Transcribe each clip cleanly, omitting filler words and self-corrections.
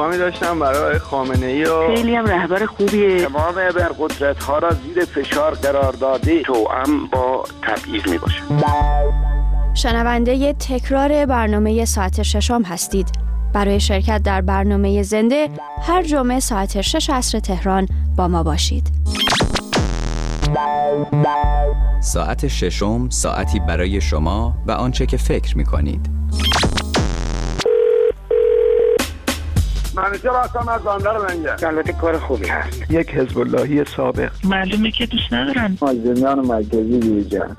پیغامی داشتم برای خامنه‌ای و خیلی هم رهبر خوبیه. تمام ابرقدرت‌ها را زیر فشار قرار داده توأم با تبعیض میباشه. شنونده تکرار برنامه ساعت ششم هستید. برای شرکت در برنامه زنده هر جمعه ساعت 6 عصر تهران با ما باشید. ساعت ششم، ساعتی برای شما و آنچه که فکر می‌کنید. منیجر هستم از بندر منگه. البته کار خوبی هست. یک حزب اللهی سابق. معلومه که دوست ندارن. مازندران مرکزی دیجا.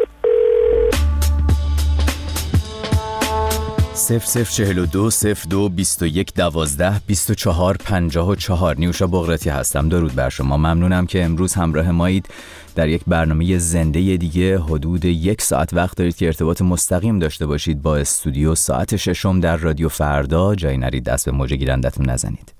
0042 02 21 12 24 54. نیوشا بغراتی هستم. درود بر شما. ممنونم که امروز همراه مایید در یک برنامه زنده دیگه. حدود 1 ساعت وقت دارید که ارتباط مستقیم داشته باشید با استودیو. ساعت ششم در رادیو فردا. جایی نرید دست به موج گیرندتون نزنید.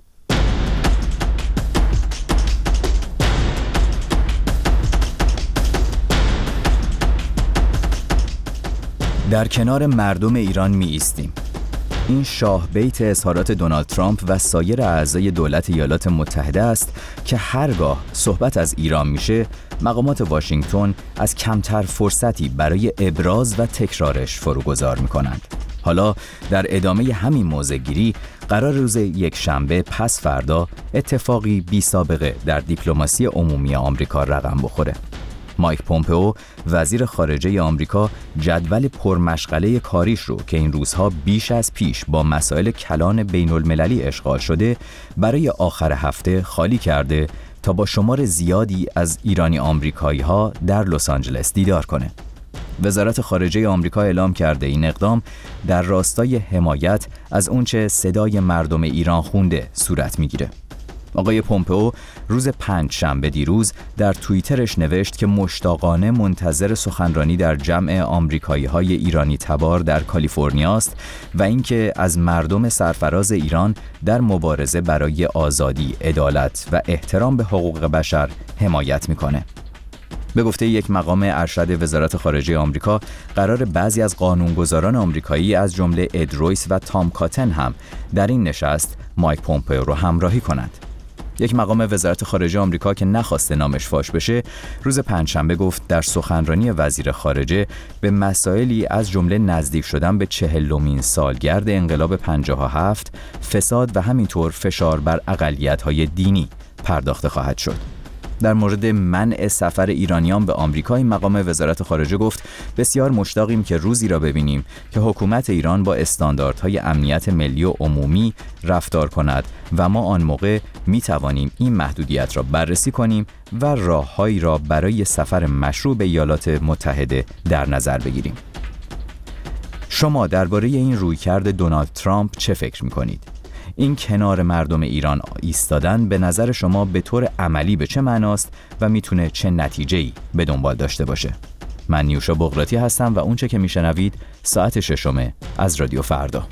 در کنار مردم ایران می ایستیم. این شاه بیت اظهارات دونالد ترامپ و سایر اعضای دولت ایالات متحده است که هرگاه صحبت از ایران میشه مقامات واشنگتن از کمتر فرصتی برای ابراز و تکرارش فروگذار میکنند. حالا در ادامه همین موضع‌گیری قرار روز یکشنبه پس فردا اتفاقی بی سابقه در دیپلماسی عمومی آمریکا رقم بخوره. مایک پومپئو وزیر خارجه آمریکا جدول پرمشغله کاریش رو که این روزها بیش از پیش با مسائل کلان بین المللی اشغال شده برای آخر هفته خالی کرده تا با شمار زیادی از ایرانی آمریکایی ها در لس آنجلس دیدار کنه. وزارت خارجه آمریکا اعلام کرده این اقدام در راستای حمایت از اونچه صدای مردم ایران خونده صورت میگیره. آقای پومپئو روز پنجشنبه دیروز در توییترش نوشت که مشتاقانه منتظر سخنرانی در جمع آمریکایی‌های ایرانی تبار در کالیفرنیا است و اینکه از مردم سرفراز ایران در مبارزه برای آزادی، عدالت و احترام به حقوق بشر حمایت می‌کنه. به گفته یک مقام ارشد وزارت خارجه آمریکا، قرار بعضی از قانونگذاران آمریکایی از جمله اد رویس و تام کاتن هم در این نشست مایک پومپئو رو همراهی کنند. یک مقام وزارت خارجه آمریکا که نخواسته نامش فاش بشه، روز پنجشنبه گفت در سخنرانی وزیر خارجه به مسائلی از جمله نزدیک شدن به 40مین سالگرد انقلاب 57، فساد و همینطور فشار بر اقلیت‌های دینی پرداخته خواهد شد. در مورد منع سفر ایرانیان به آمریکا این مقام وزارت خارجه گفت بسیار مشتاقیم که روزی را ببینیم که حکومت ایران با استانداردهای امنیت ملی و عمومی رفتار کند و ما آن موقع می توانیم این محدودیت را بررسی کنیم و راههایی را برای سفر مشروع به ایالات متحده در نظر بگیریم. شما درباره این رویکرد دونالد ترامپ چه فکر می کنید؟ این کنار مردم ایران ایستادن به نظر شما به طور عملی به چه معناست و میتونه چه نتیجه‌ای به دنبال داشته باشه؟ من نیوشا بغراتی هستم و اونچه که میشنوید ساعت ششم از رادیو فردا.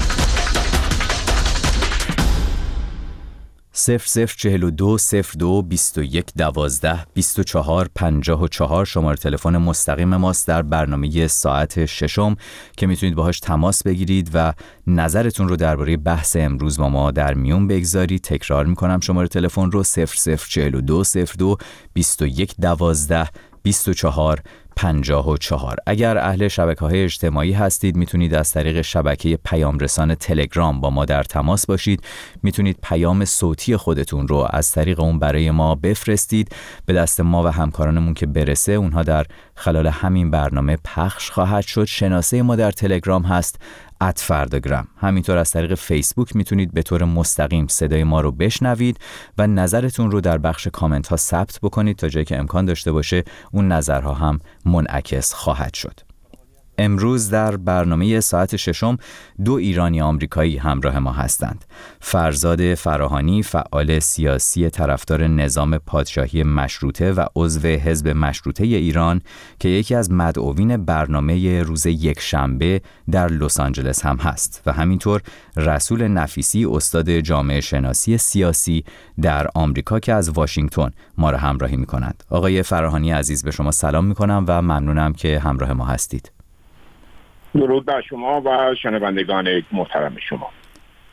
0042 02 21 12 24 54 شماره تلفن مستقیم ماست در برنامه ساعت ششم که میتونید باهاش تماس بگیرید و نظرتون رو درباره بحث امروز با ما در میون بگذارید. تکرار میکنم شماره تلفن رو 0042 02 21 12 24 54. اگر اهل شبکه‌های اجتماعی هستید میتونید از طریق شبکه پیام رسان تلگرام با ما در تماس باشید. میتونید پیام صوتی خودتون رو از طریق اون برای ما بفرستید به دست ما و همکارانمون که برسه اونها در خلال همین برنامه پخش خواهد شد. شناسه ما در تلگرام هست @فرداگرام. همینطور از طریق فیسبوک میتونید به طور مستقیم صدای ما رو بشنوید و نظرتون رو در بخش کامنت ها ثبت بکنید تا جایی که امکان داشته باشه اون نظرها هم منعکس خواهد شد. امروز در برنامه ساعت ششم 2 ایرانی آمریکایی همراه ما هستند. فرزاد فراهانی، فعال سیاسی طرفدار نظام پادشاهی مشروطه و عضو حزب مشروطه ایران که یکی از مدعوین برنامه روز یکشنبه در لس آنجلس هم هست، و همینطور رسول نفیسی، استاد جامعه شناسی سیاسی در آمریکا که از واشنگتن ما را همراهی می‌کنند. آقای فراهانی عزیز، به شما سلام می‌کنم و ممنونم که همراه ما هستید. درود بر شما و شنوندگان محترم شما.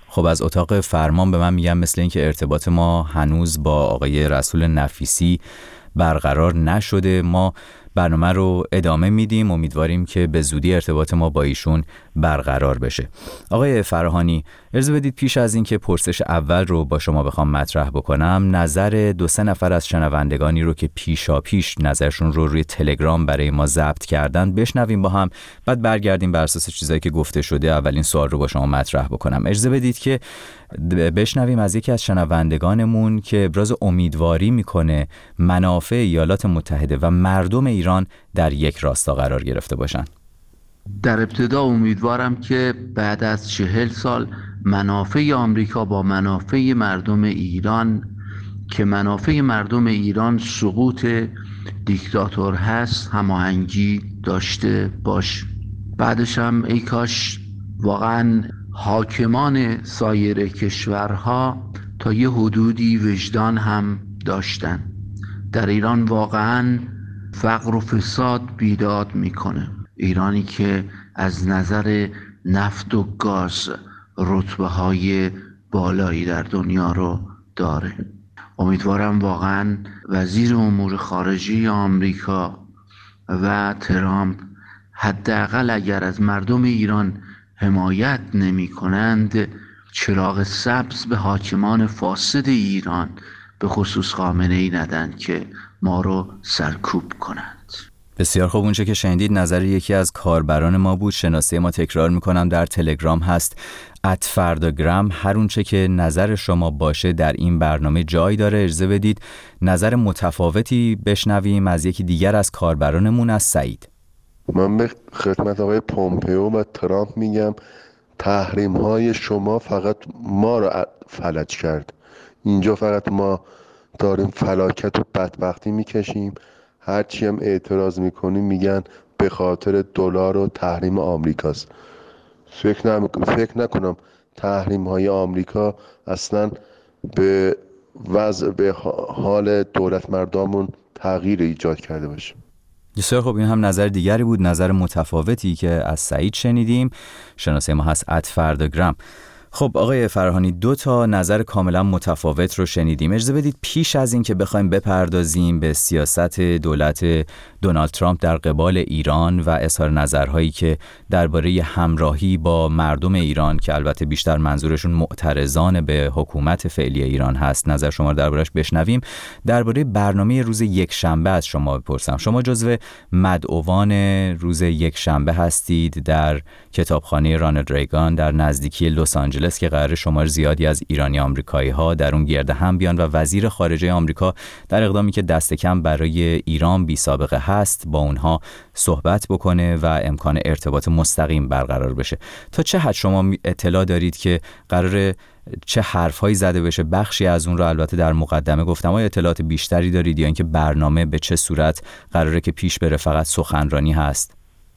خب از اتاق فرمان به من میگن مثل اینکه ارتباط ما هنوز با آقای رسول نفیسی برقرار نشده. ما برنامه رو ادامه میدیم، امیدواریم که به زودی ارتباط ما با ایشون برقرار بشه. آقای فراهانی، اجازه بدید پیش از این که پرسش اول رو با شما بخوام مطرح بکنم، نظر 2-3 نفر از شنوندگانی رو که پیشا پیش نظرشون رو روی تلگرام برای ما ضبط کردن بشنویم با هم، بعد برگردیم بر اساس چیزایی که گفته شده اولین سوال رو با شما مطرح بکنم. اجازه بدید که بشنویم از یکی از شنوندگانمون که ابراز امیدواری میکنه منافع ایالات متحده و مردم ایران در یک راستا قرار گرفته باشن. در ابتدا امیدوارم که بعد از 40 سال منافع آمریکا با منافع مردم ایران، که منافع مردم ایران سقوط دیکتاتور هست، هماهنگی داشته باش. بعدش هم ای کاش واقعا حاکمان سایر کشورها تا یه حدودی وجدان هم داشتن. در ایران واقعا فقر و فساد بیداد میکنه. ایرانی که از نظر نفت و گاز رتبه های بالایی در دنیا رو داره. امیدوارم واقعا وزیر امور خارجه آمریکا و ترامپ حداقل اگر از مردم ایران حمایت نمی کنند، چراغ سبز به حاکمان فاسد ایران به خصوص خامنه‌ای ندن که ما رو سرکوب کنند. بسیار خوب، اونچه که شنیدید نظر یکی از کاربران ما بود. شناسه ما تکرار میکنم در تلگرام هست @فرداگرام. هر اونچه که نظر شما باشه در این برنامه جای داره. اجازه بدید نظر متفاوتی بشنویم از یکی دیگر از کاربرانمون، از سعید. من به خدمت آقای پومپئو و ترامپ میگم تحریم های شما فقط ما رو فلج کرد. اینجا فقط ما داریم فلاکت و بدبختی میکشیم. هرچی هم اعتراض میکنیم میگن به خاطر دلار و تحریم آمریکاست. فکر نکنم تحریم های آمریکا اصلا به وضع به حال دولت مردمون تغییر ایجاد کرده باشه. بسیار خب، این هم نظر دیگری بود، نظر متفاوتی که از سعید شنیدیم. شناسه ما هست @فرداگرام. خب آقای فراهانی، 2 تا نظر کاملا متفاوت رو شنیدیم. اجازه بدید پیش از این که بخوایم بپردازیم به سیاست دولت دونالد ترامپ در قبال ایران و اظهار نظرهایی که درباره همراهی با مردم ایران، که البته بیشتر منظورشون معترضان به حکومت فعلی ایران هست، نظر شما رو درباره‌اش بشنویم، درباره برنامه روز یکشنبه از شما بپرسم. شما جزو مدعوان روز یکشنبه هستید در کتابخانه رانالد ریگان در نزدیکی لس آنجلس که قرار شمار زیادی از ایرانی آمریکایی ها در اون گرد هم بیان و وزیر خارجه آمریکا در اقدامی که دست کم برای ایران بی سابقه هست با اونها صحبت بکنه و امکان ارتباط مستقیم برقرار بشه. تا چه حد شما اطلاع دارید که قرار چه حرفهایی زده بشه؟ بخشی از اون رو البته در مقدمه گفتم. آیا اطلاعات بیشتری دارید یا اینکه برنامه به چه صورت قراره که پیش بره؟ فقط سخنرانی هست؟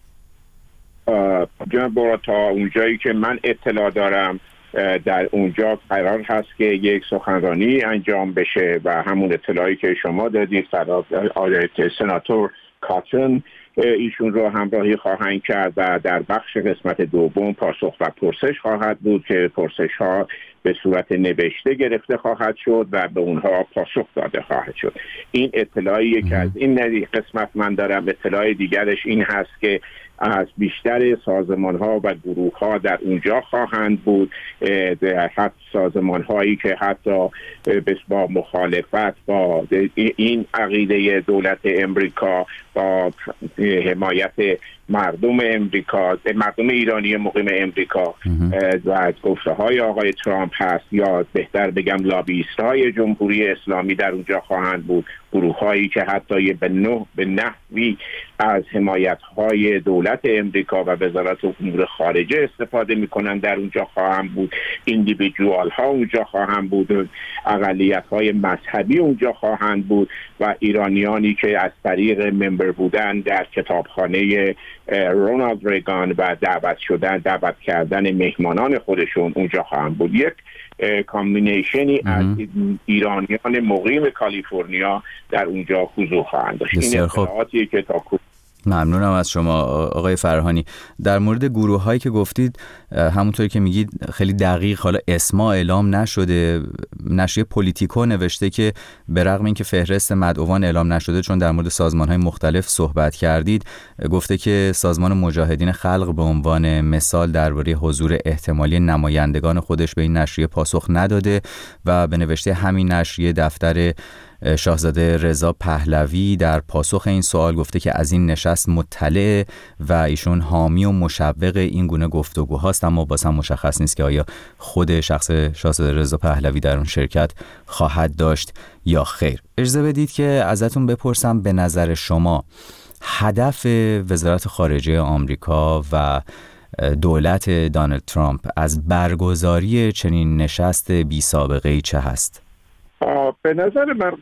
جناب، تا اونجایی که من اطلاع دارم در اونجا قرار هست که یک سخنرانی انجام بشه و همون اطلاعی که شما دادید، سناتور کاتن ایشون رو همراهی خواهند کرد و در بخش قسمت دوم پاسخ و پرسش خواهد بود که پرسش ها به صورت نوشته گرفته خواهد شد و به اونها پاسخ داده خواهد شد. این اطلاعی که از این قسمت من دارم. اطلاع دیگرش این هست که از بیشتر سازمان ها و گروه ها در اونجا خواهند بود، حتی سازمان هایی که حتی با مخالفت با این عقیده دولت امریکا، با حمایت مردم امریکا، مردم ایرانی مقیم امریکا و از گفته های آقای ترامپ هست، یا بهتر بگم لابیست های جمهوری اسلامی در اونجا خواهند بود. گروه هایی که حتی به نحوی از حمایت های دولت امریکا و وزارت امور خارجه استفاده میکنن در اونجا خواهند بود. ایندیویدوال ها اونجا خواهند بود، اقلیت های مذهبی اونجا خواهند بود و ایرانیانی که از طریق ممبر بودن در کتابخانه رونالد ریگان و دعوت کردن مهمانان خودشون اونجا خواهند بود. یک کامبینیشنی از ایرانیان مقیم کالیفرنیا در اونجا حضور خواهند داشت. این اطلاعاتی که تا ممنونم از شما آقای فرهانی. در مورد گروه هایی که گفتید همونطوری که میگید خیلی دقیق حالا اسما اعلام نشده. نشریه پولیتیکو نوشته که به رغم اینکه فهرست مدعوان اعلام نشده، چون در مورد سازمان های مختلف صحبت کردید، گفته که سازمان مجاهدین خلق به عنوان مثال درباره حضور احتمالی نمایندگان خودش به این نشریه پاسخ نداده و به نوشته همین نشریه دفتر شاهزاده رضا پهلوی در پاسخ این سوال گفته که از این نشست مطلع و ایشون حامی و مشوق این گونه گفتگوهاست، اما باز هم مشخص نیست که آیا خود شخص شاهزاده رضا پهلوی در اون شرکت خواهد داشت یا خیر. اجازه بدید که ازتون بپرسم به نظر شما هدف وزارت خارجه آمریکا و دولت دونالد ترامپ از برگزاری چنین نشست بی سابقه‌ای چه هست؟ به نظر من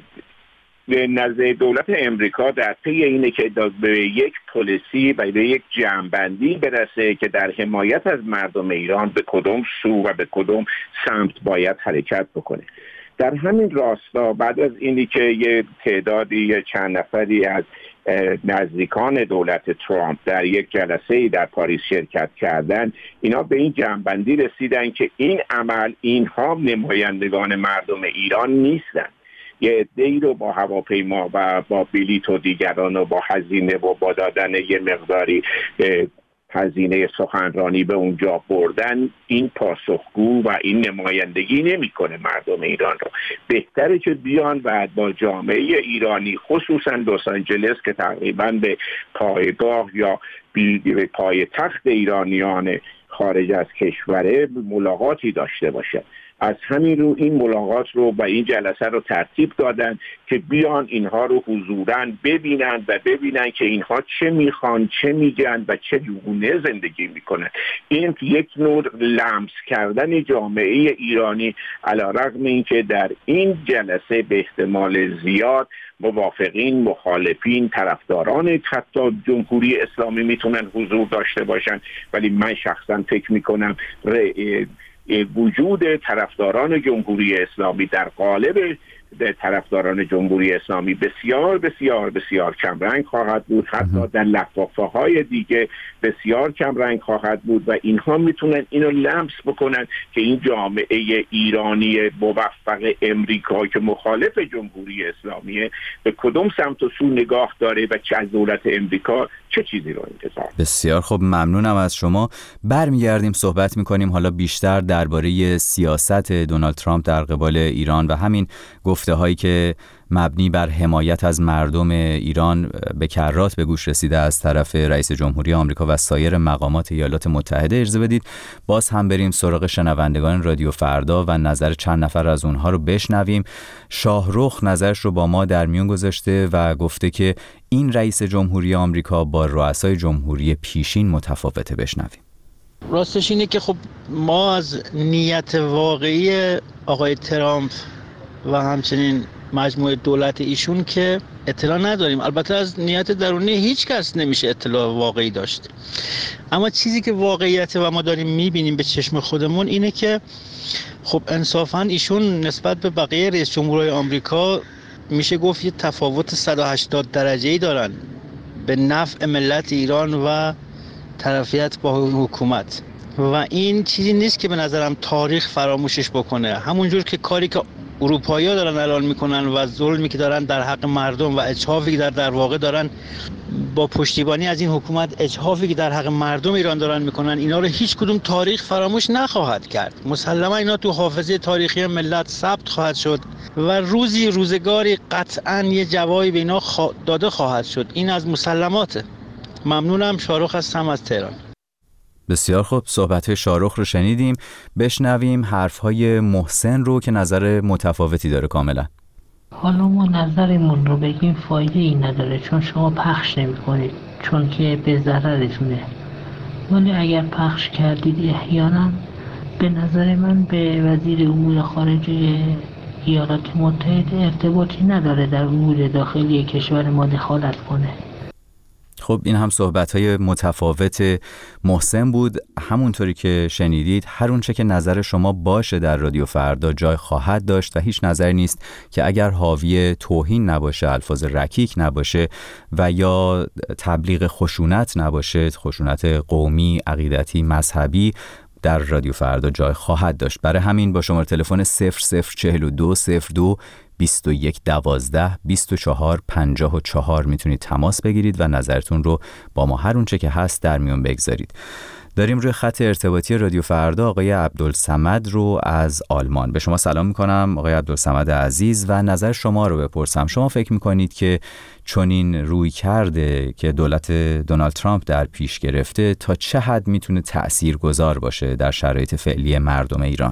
نزد دولت امریکا در پی اینه که به یک پلیسی و به یک جمع‌بندی برسه که در حمایت از مردم ایران به کدوم سو و به کدوم سمت باید حرکت بکنه. در همین راستا بعد از اینی که یه تعدادی چند نفری از نزدیکان دولت ترامپ در یک جلسه در پاریس شرکت کردن، اینا به این جمع‌بندی رسیدن که این عمل اینها نمایندگان مردم ایران نیستن. یه عده‌ای رو با هواپیما و با بلیط و دیگران و با هزینه و با دادن یه مقداری هزینه سخنرانی به اونجا بردن، این پاسخگو و این نمایندگی نمیکنه مردم ایران رو. بهتره که بیان و با جامعه ایرانی خصوصا لس آنجلس که تقریبا به پایگاه یا به پای تخت ایرانیان خارج از کشوره ملاقاتی داشته باشه. از همین رو این ملاقات رو و این جلسه رو ترتیب دادن که بیان اینها رو حضوراً ببینن و ببینن که اینها چه میخوان، چه میگن و چه گونه زندگی میکنن. این یک نوع لمس کردن جامعه ایرانی علیرغم اینکه در این جلسه به احتمال زیاد موافقین، مخالفین، طرفداران حتی جمهوری اسلامی میتونن حضور داشته باشن، ولی من شخصا فکر میکنم وجود طرفداران جمهوری اسلامی در قالب طرفداران جمهوری اسلامی بسیار بسیار بسیار کمرنگ خواهد بود، حتی در لفافه‌های دیگه بسیار کمرنگ خواهد بود و اینها میتونن اینو لمس بکنن که این جامعه ایرانی موفق امریکا که مخالف جمهوری اسلامیه به کدوم سمت و سو نگاه داره و چه از دولت امریکا چه چیزی رو انتظار. بسیار خب، ممنونم از شما. برمیگردیم صحبت میکنیم حالا بیشتر درباره سیاست دونالد ترامپ در قبال ایران و همین گفته هایی که مبنی بر حمایت از مردم ایران به کرات به گوش رسیده از طرف رئیس جمهوری آمریکا و سایر مقامات ایالات متحده. اجازه بدید باز هم بریم سراغ شنوندگان رادیو فردا و نظر چند نفر از اونها رو بشنویم. شاهرخ نظرش رو با ما در میون گذاشته و گفته که این رئیس جمهوری آمریکا با رؤسای جمهوری پیشین متفاوته. بشنویم. راستش اینه که خب ما از نیت واقعی آقای ترامپ و همچنین مجموعه دولت ایشون که اطلاع نداریم. البته از نیت درونی هیچ کس نمیشه اطلاع واقعی داشت، اما چیزی که واقعیته و ما داریم میبینیم به چشم خودمون اینه که خب انصافاً ایشون نسبت به بقیه رئیس جمهورهای آمریکا میشه گفت یه تفاوت 180 درجه‌ای دارن به نفع ملت ایران و طرفیت با حکومت و این چیزی نیست که به نظرم تاریخ فراموشش بکنه. همونجور که کاری که اروپایی‌ها دارن الان میکنن و ظلمی که دارن در حق مردم و اجحافی که در واقع دارن با پشتیبانی از این حکومت اجحافی که در حق مردم ایران دارن میکنن، اینا رو هیچ کدوم تاریخ فراموش نخواهد کرد. مسلما اینا تو حافظه تاریخی ملت ثبت خواهد شد و روزگاری قطعاً یه جوابی به اینا داده خواهد شد. این از مسلماته. ممنونم. شاهرخ هستم از تهران. بسیار خوب، صحبت‌های شاهرخ رو شنیدیم. بشنویم حرف‌های محسن رو که نظر متفاوتی داره کاملا. حالا ما نظرمون رو بگیم فایده ای نداره چون شما پخش نمی‌کنید، چون که به ضررتونه. ولی اگر پخش کردید احیانا به نظر من به وزیر امور خارجه ایالات متحده ارتباطی نداره در امور داخلی کشور ما دخالت کنه. خب این هم صحبت‌های متفاوت محسن بود. همونطوری که شنیدید هر اونچه که نظر شما باشه در رادیو فردا جای خواهد داشت و هیچ نظری نیست که اگر حاوی توهین نباشه، الفاظ رکیک نباشه و یا تبلیغ خشونت نباشه، خشونت قومی، عقیدتی، مذهبی، در رادیو فردا جای خواهد داشت. برای همین با شماره تلفن 0042 02 21 12 24 54 میتونید تماس بگیرید و نظرتون رو با ما هر اونچه که هست در میون بگذارید. داریم روی خط ارتباطی رادیو فردا آقای عبدالصمد رو از آلمان. به شما سلام میکنم آقای عبدالصمد عزیز و نظر شما رو بپرسم. شما فکر میکنید که چنین روی کرده که دولت دونالد ترامپ در پیش گرفته تا چه حد میتونه تأثیرگذار باشه در شرایط فعلی مردم ایران؟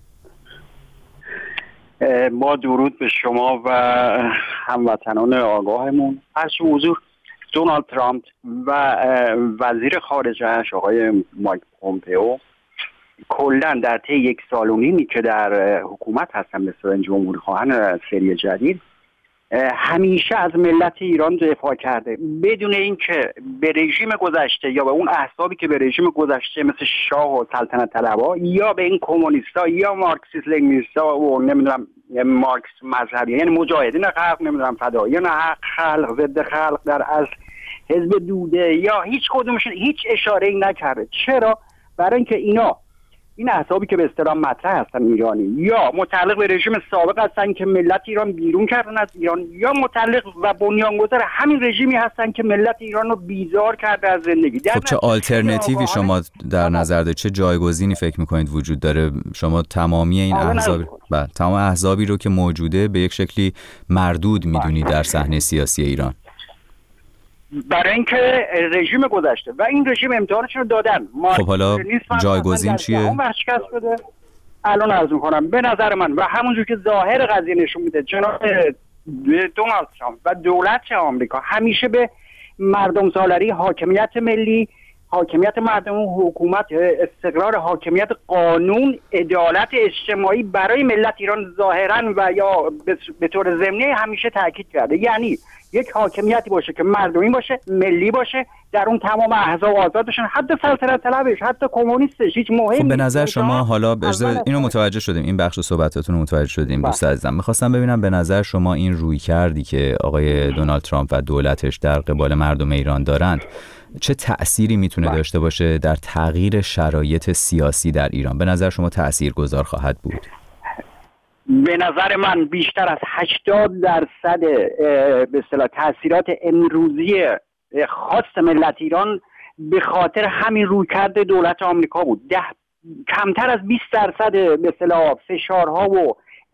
با درود به شما و هموطنان آگاهمون. عرض حضور، دونالد ترامپ و وزیر خارجه‌اش آقای مایک پومپئو کلاً در طی 1 سال و نیمی که در حکومت هستن به صورت جمهوری خواهان سری جدید همیشه از ملت ایران دفاع کرده، بدون اینکه به رژیم گذشته یا به اون احزابی که به رژیم گذشته مثل شاه و سلطنت طلبها یا به این کمونیستا یا مارکسیست لنینیستا و نمیدونم مارکس مذهبی، یعنی مجاهدین خلق، نمیدونم فداییان حق، خلق ضد خلق در از حزب دوده یا هیچ کدومشون هیچ اشاره‌ای نکرده. چرا؟ برای اینکه این احزابی که به اصطلاح مطرح هستن ایرانی یا متعلق به رژیم سابق هستن که ملت ایران بیرون کردن از ایران یا متعلق و بنیانگذار همین رژیمی هستن که ملت ایران رو بیزار کرده از زندگی. خب چه آلترناتیوی شما در نظر دارید؟ چه جایگزینی فکر میکنید وجود داره؟ شما تمامی این تمام احزابی رو که موجوده به یک شکلی مردود میدونید در صحنه سیاسی ایران؟ برای اینکه رژیم گذشته و این رژیم امتحانشون رو دادن. خب حالا جایگزین چیه؟ الان عرض میکنم به نظر من و همونجور که ظاهر قضیه نشون میده جناب دونالد ترامپ و دولت آمریکا همیشه به مردم سالاری، حاکمیت ملی، حاکمیت مردم، حکومت، استقرار، حاکمیت قانون، عدالت اجتماعی برای ملت ایران ظاهرا و یا به طور ضمنی همیشه تاکید کرده. یعنی یک حاکمیتی باشه که مردمی باشه، ملی باشه، در اون تمام احزاب آزاد باشن، حتی سلطنت طلبش، حتی کمونیستش، هیچ مهم. خب به نظر شما حالا اینو متوجه شدیم، این بخش صحبتاتون رو متوجه شدیم دوست عزیزم. می‌خواستم ببینم به نظر شما این روی کردی که آقای دونالد ترامپ و دولتش در قبال مردم ایران دارند چه تأثیری میتونه داشته باشه در تغییر شرایط سیاسی در ایران؟ به نظر شما تأثیرگذار خواهد بود؟ به نظر من بیشتر از 80% به اصطلاح تأثیرات امروزی خاص ملت ایران به خاطر همین رویکرد دولت آمریکا بود. کمتر از 20% به اصطلاح فشارها و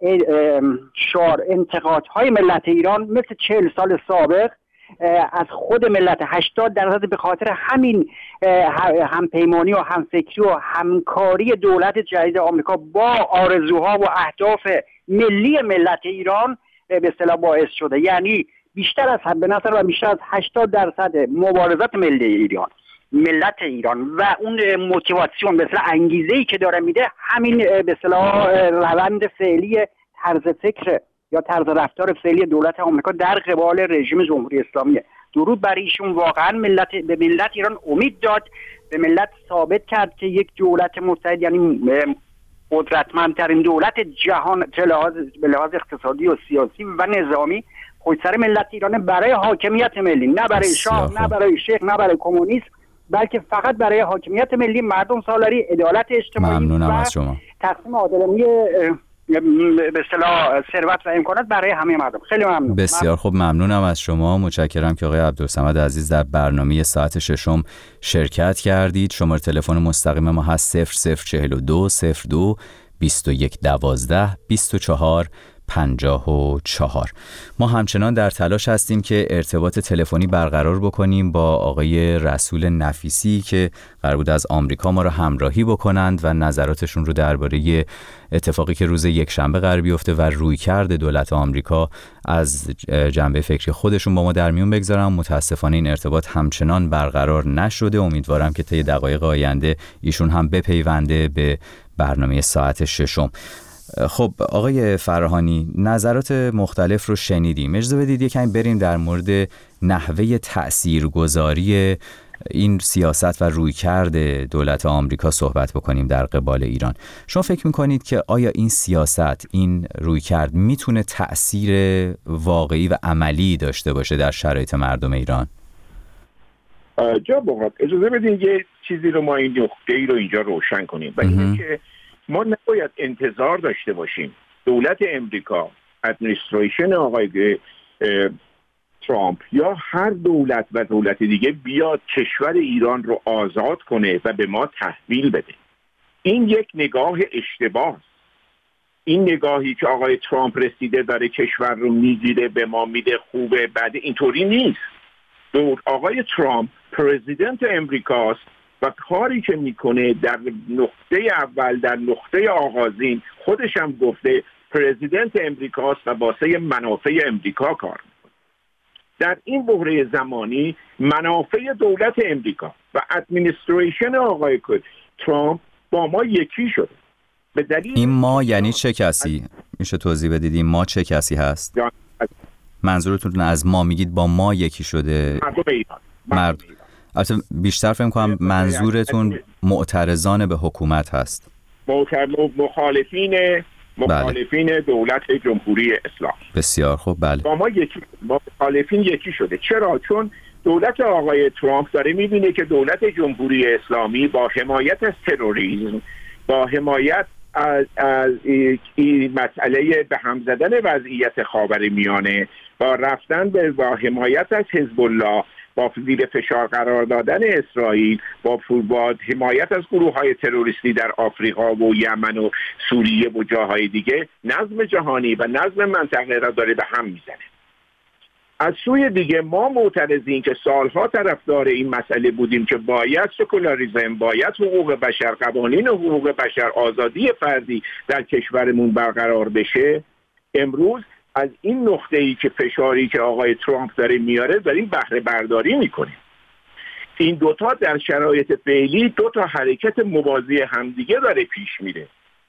انتقادهای ملت ایران مثل 40 سال سابق از خود ملت 80% به خاطر همین همپیمانی و همفکری و همکاری دولت جدید آمریکا با آرزوها و اهداف ملی ملت ایران به اصطلاح باعث شده. یعنی بیشتر از به نظر من بیشتر از 80% مبارزات ملی ایران، ملت ایران و اون موتیواسیون به اصطلاح انگیزه‌ای که داره میده همین به اصطلاح روند فعلی طرز فکر یا طرز رفتار فعلی دولت آمریکا در قبال رژیم جمهوری اسلامی. درود بر ایشون. واقعا به ملت ایران امید داد، به ملت ثابت کرد که یک دولت متحد یعنی قدرتمندترین دولت جهان به لحاظ اقتصادی و سیاسی و نظامی پشت سر ملت ایران برای حاکمیت ملی، نه برای شاه، نه برای شیخ، نه برای کمونیسم، بلکه فقط برای حاکمیت ملی، مردم سالاری، عدالت اجتماعی و تقسیم عادلانه به اصطلاح ثروت و امکانات برای همه مردم. خیلی ممنون. بسیار خوب، ممنونم از شما. متشکرم که آقای عبدالصمد عزیز در برنامه ساعت ششم شرکت کردید. شماره تلفن مستقیم ما هست 0042 02 21 12 24 54. ما همچنان در تلاش هستیم که ارتباط تلفنی برقرار بکنیم با آقای رسول نفیسی که قرار بود از آمریکا ما را همراهی بکنند و نظراتشون رو درباره اتفاقی که روز یکشنبه قرار بیفته و رویکرد دولت آمریکا از جنبه فکری خودشون با ما در میون بگذارم. متاسفانه این ارتباط همچنان برقرار نشده. امیدوارم که طی دقایق آینده ایشون هم بپیونده به برنامه ساعت ششم. خب آقای فراهانی، نظرات مختلف رو شنیدیم. اجازه بدید یکم بریم در مورد نحوه تأثیرگذاری این سیاست و رویکرد دولت آمریکا صحبت بکنیم در قبال ایران. شما فکر میکنید که آیا این سیاست، این رویکرد میتونه تأثیر واقعی و عملی داشته باشه در شرایط مردم ایران؟ جناب اجازه بدین یه چیزی رو ما این نقطه‌ای رو اینجا روشن کنیم و اینه که ما نباید انتظار داشته باشیم دولت امریکا، ادمنستریشن آقای ترامپ یا هر دولت و دولت دیگه بیاد کشور ایران رو آزاد کنه و به ما تحویل بده. این یک نگاه اشتباه است. این نگاهی که آقای ترامپ رسیده داره کشور رو میگیره به ما میده خوبه بعد، اینطوری نیست. آقای ترامپ پرزیدنت امریکاست و کاری که میکنه در نقطه اول، در نقطه آغازین خودش هم گفته پرزیدنت امریکاست و واسه منافع امریکا کار میکنه. در این بحران زمانی منافع دولت امریکا و ادمنستریشن آقای ترامپ با ما یکی شده. به دلیل این ما یعنی چه کسی؟ میشه توضیح بدید این ما چه کسی هست؟ منظورتون از ما میگید با ما یکی شده؟ مردم ایران. البته بیشتر فهم کنم منظورتون معترضان به حکومت هست. مخالفین دولت جمهوری اسلامی. بسیار خوب. بله. با مخالفین یکی شده. چرا؟ چون دولت آقای ترامپ داره میبینه که دولت جمهوری اسلامی با حمایت از تروریسم، با حمایت از این مسئله به هم زدن وضعیت خاورمیانه، با رفتن با حمایت از حزب الله، با زیر فشار قرار دادن اسرائیل، با حمایت از گروه‌های تروریستی در آفریقا و یمن و سوریه و جاهای دیگه، نظم جهانی و نظم منطقه را داره به هم میزنه. از سوی دیگه ما معترضیم که سالها طرفدار این مسئله بودیم که باید سکولاریسم، باید حقوق بشر، قوانین حقوق بشر، آزادی فردی در کشورمون برقرار بشه. امروز از این نقطه‌ای که فشاری که آقای ترامپ داره میاره داریم بهره برداری میکنیم. این دوتا در شرایط فعلی دوتا حرکت موازی همدیگه داره پیش میره.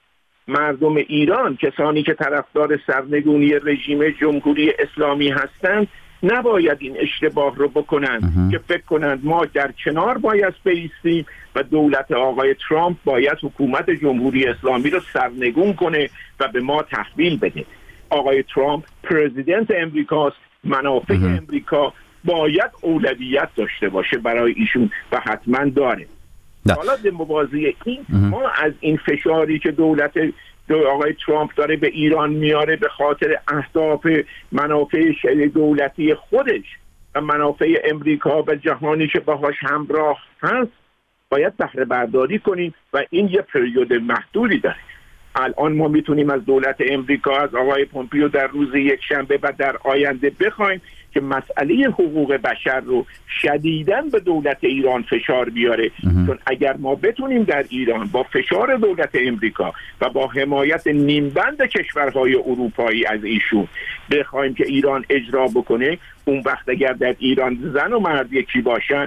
مردم ایران، کسانی که طرفدار سرنگونی رژیم جمهوری اسلامی هستند، نباید این اشتباه رو بکنن که فکر کنند ما در کنار باید بایستیم و دولت آقای ترامپ باید حکومت جمهوری اسلامی رو سرنگون کنه و به ما تحویل بده. آقای ترامپ پرزیدنت امریکاست، منافع امریکا باید اولویت داشته باشه برای ایشون و حتما داره. حالا به موازی این ما از این فشاری که دولت آقای ترامپ داره به ایران میاره به خاطر اهداف منافع دولتی خودش و منافع امریکا و جهانی که باهاش همراه هست باید بهره برداری کنیم و این یه پریود محدودی داره. الان ما میتونیم از دولت امریکا، از آقای پومپیو در روز یکشنبه و در آینده بخوایم که مسئله حقوق بشر رو شدیداً به دولت ایران فشار بیاره. چون اگر ما بتونیم در ایران با فشار دولت امریکا و با حمایت نیمبند کشورهای اروپایی از ایشون بخوایم که ایران اجرا بکنه، اون وقت اگر در ایران زن و مرد یکی باشن،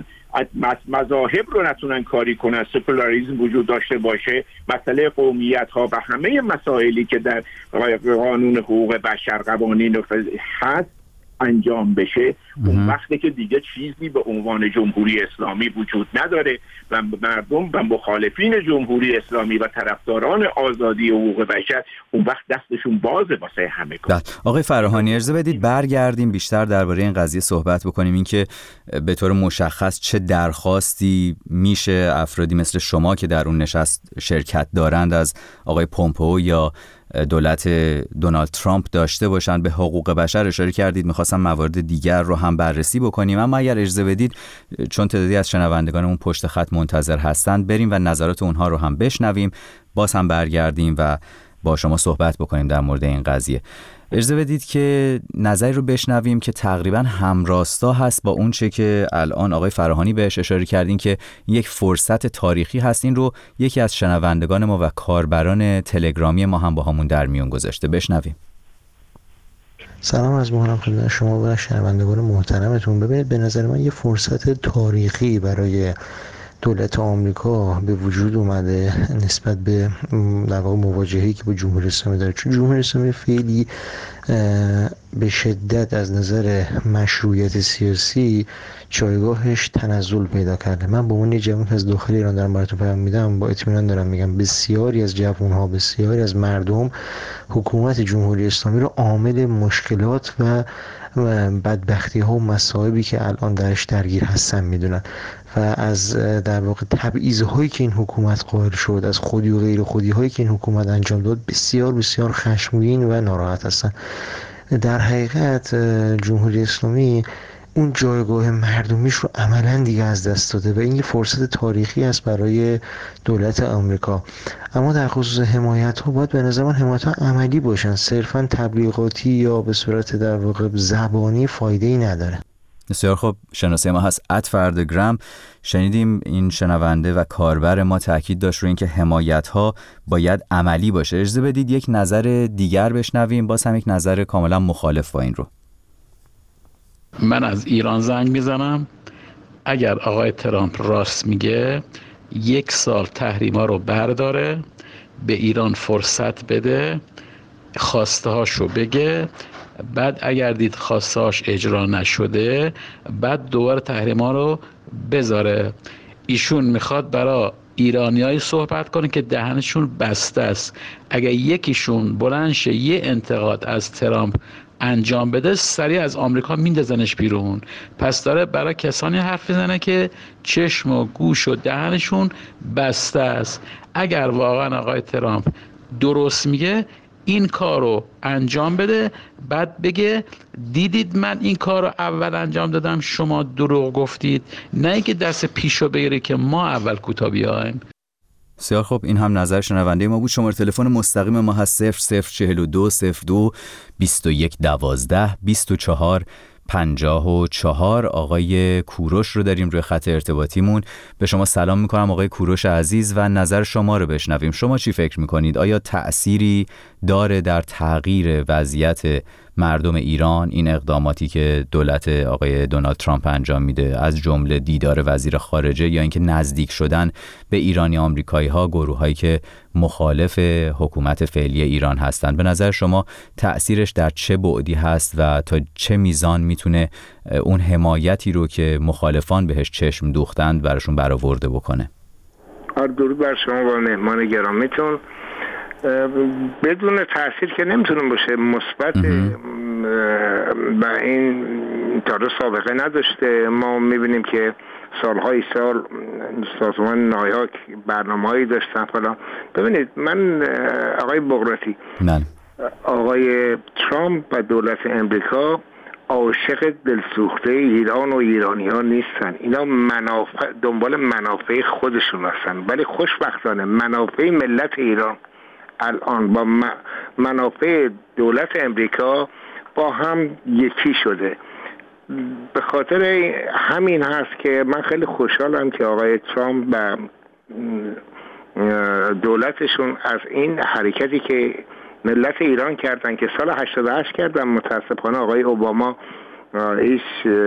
مذاهب رو نتونن کاری کنن، سکولاریسم وجود داشته باشه، مسئله قومیت ها و همه مسائلی که در قانون حقوق بشر قوانین هست انجام بشه، اون وقتی که دیگه چیزی به عنوان جمهوری اسلامی وجود نداره و مردم و مخالفین جمهوری اسلامی و طرفداران آزادی حقوق بشر اون وقت دستشون بازه واسه همه کار. آقای فراهانی اجازه بدید برگردیم بیشتر درباره این قضیه صحبت بکنیم، اینکه به طور مشخص چه درخواستی میشه افرادی مثل شما که در اون نشست شرکت دارند از آقای پومپئو یا دولت دونالد ترامپ داشته باشند. به حقوق بشر اشاره کردید، میخواستم موارد دیگر رو هم بررسی بکنیم، اما اگر اجازه بدید چون تعدادی از شنوندگانمون پشت خط منتظر هستند بریم و نظرات اونها رو هم بشنویم، باز هم برگردیم و با شما صحبت بکنیم در مورد این قضیه. اجازه بدید که نظری رو بشنویم که تقریبا همراستا هست با اون چه که الان آقای فراهانی بهش اشاره کردین که یک فرصت تاریخی هست. این رو یکی از شنوندگان ما و کاربران تلگرامی ما هم با همون در میون گذاشته. بشنویم. سلام از محرم خدمت شما و شنوندگان محترمتون. ببینید به نظر من یه فرصت تاریخی برای دولت آمریکا به وجود اومده نسبت به در واقع مواجهه‌ای که با جمهوری اسلامی داره، چون جمهوری اسلامی فعلی به شدت از نظر مشروعیت سیاسی جایگاهش تنزل پیدا کرده. من به عنوان جوان از داخل ایران دارم براتون پیام میدم، با اطمینان دارم میگم بسیاری از جوان‌ها، بسیاری از مردم حکومت جمهوری اسلامی رو عامل مشکلات و بدبختی ها و مصائبی که الان درش درگیر هستن میدونن و از در واقع تبعیض هایی که این حکومت قائل شد، از خودی و غیر خودی هایی که این حکومت انجام داد بسیار بسیار خشمگین و ناراحت هستن. در حقیقت جمهوری اسلامی اون جایگاه مردمیش رو عملا دیگه از دست داده و این یه فرصت تاریخی است برای دولت آمریکا. اما در خصوص حمایت ها باید به نظر من حمایت ها عملی باشن، صرفا تبلیغاتی یا به صورت در واقع زبانی فایده ای نداره. بسیار خوب. شناسه ما هست @فردگرام. شنیدیم این شنونده و کاربر ما تاکید داشت روی اینکه حمایت ها باید عملی باشه. اجازه بدید یک نظر دیگر بشنویم، باز هم یک نظر کاملا مخالف با این رو. من از ایران زنگ میزنم. اگر آقای ترامپ راست میگه 1 سال تحریما رو برداره، به ایران فرصت بده، خواسته هاشو بگه، بعد اگر دید خواسته هاش اجرا نشده بعد دوباره تحریما رو بذاره. ایشون میخواد برای ایرانیایی صحبت کنه که دهنشون بسته است. اگر یکیشون بلند شه یه انتقاد از ترامپ انجام بده، سریع از آمریکا میندازنش بیرون. پس داره برای کسانی حرف میزنه که چشم و گوش و دهنشون بسته است. اگر واقعا آقای ترامپ درست میگه این کار رو انجام بده، بعد بگه دیدید من این کار رو اول انجام دادم شما دروغ گفتید، نه اینکه دست پیشو بگیره که ما اول کوتا بیایم. بسیار خب. این هم نظر شنونده ما بود. شماره تلفن مستقیم ما هست 0042 02 21 12 24 54. آقای کوروش رو داریم روی خط ارتباطیمون. به شما سلام میکنم آقای کوروش عزیز و نظر شما رو بشنویم. شما چی فکر میکنید؟ آیا تأثیری داره در تغییر وضعیت مردم ایران این اقداماتی که دولت آقای دونالد ترامپ انجام میده، از جمله دیدار وزیر خارجه یا اینکه نزدیک شدن به ایرانی آمریکایی ها، گروه هایی که مخالف حکومت فعلی ایران هستند؟ به نظر شما تأثیرش در چه بعدی هست و تا چه میزان میتونه اون حمایتی رو که مخالفان بهش چشم دوختند براشون برآورده بکنه؟ درود بر شما و مهمان گرامیتون. بدون تاثیر که نمیتونه باشه، مثبت و این تا سابقه نداشته. ما میبینیم که سالهای سال سازمان نایاک برنامه‌هایی داشتن فلان. ببینید من آقای بغراتی، آقای ترامپ و دولت امریکا عاشق دلسوخته ایران و ایرانی ها نیستن. اینا دنبال منافع خودشون هستن، ولی خوشبختانه منافع ملت ایران الان با منافع دولت امریکا با هم یکی شده. به خاطر همین هست که من خیلی خوشحالم که آقای ترامپ و دولتشون از این حرکتی که ملت ایران کردن که سال 88 کردن، متاسفانه آقای اوباما هیچ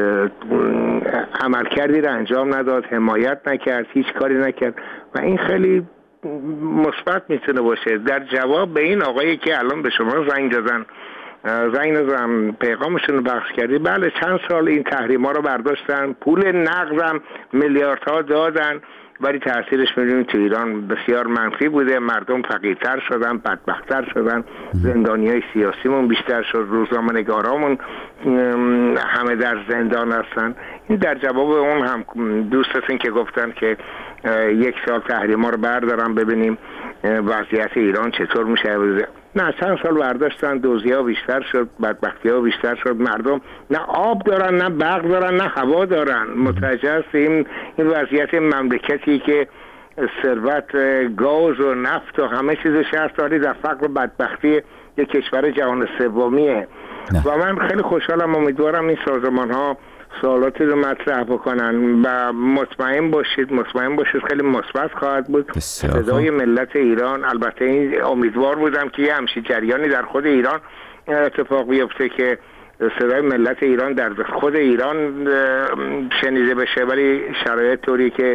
عملکردی را انجام نداد، حمایت نکرد، هیچ کاری نکرد و این خیلی مثبت میتونه باشه. در جواب به این آقایی که الان به شما زنگ دادم پیغامشون رو پخش کردی، بله چند سال این تحریما رو برداشتن، پول نقدم میلیاردها دادن، ولی تاثیرش می‌بینیم تو ایران بسیار منفی بوده. مردم فقیرتر شدن، بدبخت‌تر شدن، زندانیای سیاسیمون بیشتر شد، روزنامه‌نگارامون همه در زندان هستن. این در جواب اون هم دوستتون که گفتن که 1 سال تحریما رو بردارن ببینیم وضعیت ایران چطور میشه. نه، چند سال برداشتن، دزدی‌ها بیشتر شد، بدبختی‌ها بیشتر شد، مردم نه آب دارن، نه برق دارن، نه هوا دارن. متوجه هستیم این وضعیت مملکتی که ثروت گاز و نفت و همه چیزش هست، ولی در فقر و بدبختی یک کشور جهان سومیه. و من خیلی خوشحالم، امیدوارم این سازمان‌ها سوالاتی رو مطرح بکنن و مطمئن باشید خیلی مثبت خواهد بود. صدای ملت ایران، البته این امیدوار بودم که یه همچین جریانی در خود ایران اتفاق بیفته که صدای ملت ایران در خود ایران شنیده بشه، ولی شرایط طوری که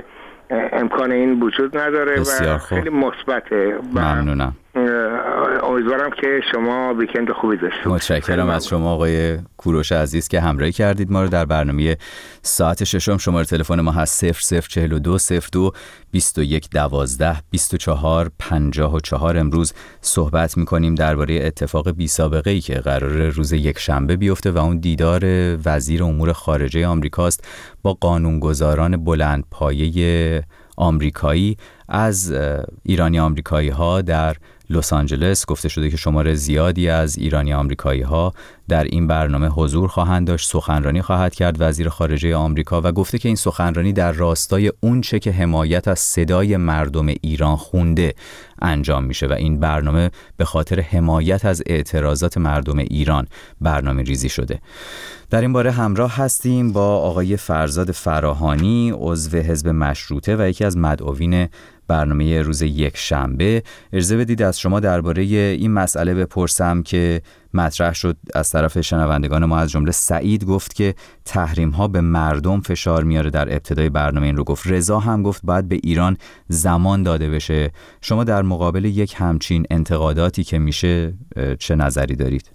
امکان این وجود نداره و خیلی مثبته. ممنونم. امیدوارم که شما ویکند خوبی داشته باشید. متشکرم از شما آقای کوروش عزیز که همراهی کردید ما رو در برنامه ساعت ششم. شماره تلفن ما هست 0042 02 21 12 24 54. امروز صحبت می‌کنیم درباره اتفاق بی سابقه ای که قرار روز یک شنبه بیفته و اون دیدار وزیر امور خارجه آمریکاست با قانونگذاران بلندپایه آمریکایی. از ایرانی آمریکایی ها در لس آنجلس گفته شده که شمار زیادی از ایرانی آمریکایی ها در این برنامه حضور خواهند داشت. سخنرانی خواهد کرد وزیر خارجه آمریکا و گفته که این سخنرانی در راستای اون چه که حمایت از صدای مردم ایران خونده انجام میشه و این برنامه به خاطر حمایت از اعتراضات مردم ایران برنامه ریزی شده. در این باره همراه هستیم با آقای فرزاد فراهانی، عضو حزب مشروطه و یکی از مدعوین برنامه روز یک شنبه. اجازه بدید از شما درباره این مسئله بپرسم که مطرح شد از طرف شنوندگان ما، از جمله سعید گفت که تحریم ها به مردم فشار میاره. در ابتدای برنامه این رو گفت. رضا هم گفت باید به ایران زمان داده بشه. شما در مقابل یک همچین انتقاداتی که میشه چه نظری دارید؟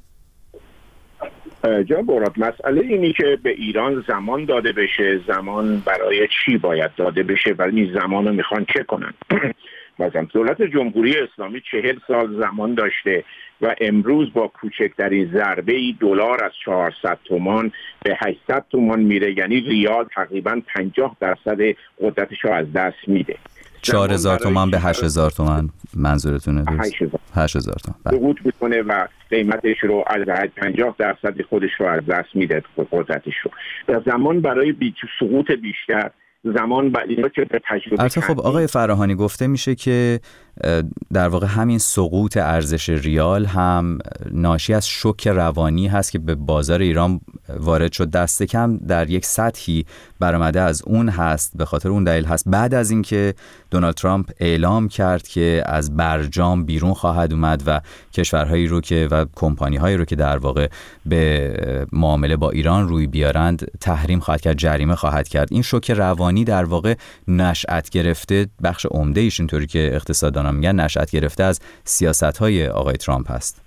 جناب مراد، مسئله اینی که به ایران زمان داده بشه، زمان برای چی باید داده بشه و این زمان رو میخوان چه کنن؟ مثلا دولت جمهوری اسلامی 40 سال زمان داشته و امروز با کوچکترین ضربه‌ای دلار از 400 تومان به 800 تومان میره، یعنی ریال تقریبا 50% قدرتش رو از دست میده. 4000 تومان به 8000 تومان منظورتونه؟ 8000 تومان سقوط میکنه و قیمتش رو از 50% خودش رو از دست میده، قدرتش رو. و زمان برای سقوط بیشتر، زمان برای که به تجربه. البته خب آقای فراهانی گفته میشه که در واقع همین سقوط ارزش ریال هم ناشی از شوک روانی هست که به بازار ایران وارد شد. دست کم در یک سطحی برآمده از اون هست. به خاطر اون دلیل هست بعد از اینکه دونالد ترامپ اعلام کرد که از برجام بیرون خواهد اومد و کشورهایی رو که و کمپانی‌هایی رو که در واقع به معامله با ایران روی بیارند تحریم خواهد کرد، جریمه خواهد کرد. این شوک روانی در واقع نشأت گرفته، بخش عمده ایش اینطوری که اقتصاددانان میگن نشأت گرفته از سیاست‌های آقای ترامپ هست.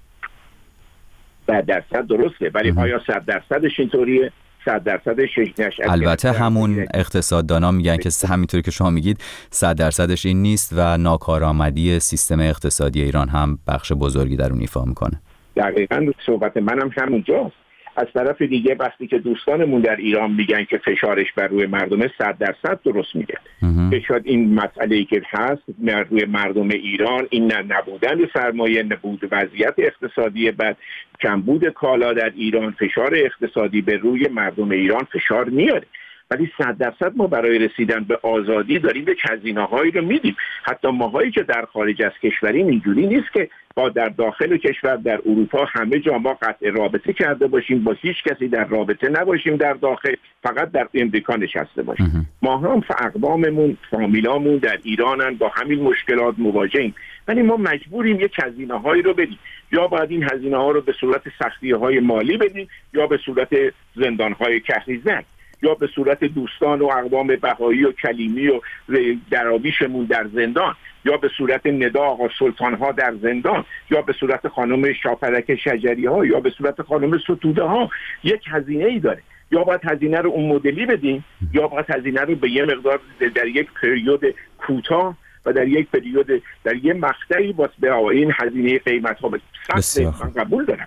100% درسته، ولی آیا 100%ش اینطوریه؟ 100%ش نشأت البته همون اقتصاددانان میگن که همینطوری که شما میگید 100%ش این نیست و ناکارآمدی سیستم اقتصادی ایران هم بخش بزرگی در اون ایفا میکنه. دقیقاً صحبت منم همونجاست. از طرف دیگه وقتی که دوستانمون در ایران میگن که فشارش بر روی مردم 100% درست میگه. شاید این مسئله‌ای که هست روی مردم ایران، این نبودن سرمایه، نبود وضعیت اقتصادی بد، کمبود کالا در ایران، فشار اقتصادی به روی مردم ایران فشار میاره. ولی 100% ما برای رسیدن به آزادی داریم به هزینه‌هایی رو میدیم. حتی ماهایی که در خارج از کشوریم اینجوری نیست که با در داخل کشور در اروپا همه جا ما قطع رابطه کرده باشیم، با هیچ کسی در رابطه نباشیم در داخل، فقط در امریکا نشسته باشیم. ما هم اقواممون، فامیلامون در ایرانن، با همین مشکلات مواجهیم. ولی ما مجبوریم یک هزینه‌هایی رو بدیم. یا باید این هزینه‌ها رو به صورت سختی‌های مالی بدیم، یا به صورت زندان‌های کهریزک، یا به صورت دوستان و اقوام بهایی و کلیمی و دراویشمون در زندان، یا به صورت ندا آقا سلطان ها در زندان، یا به صورت خانم شاپرک شجری ها، یا به صورت خانم ستوده ها. یک هزینه ای داره. یا باید هزینه رو اون مدلی بدیم، یا باید هزینه رو به یه مقدار در یک پریود کوتاه و در یک پریود در یک مقطعی باز به این هزینه قیمت ها من قبول دارم.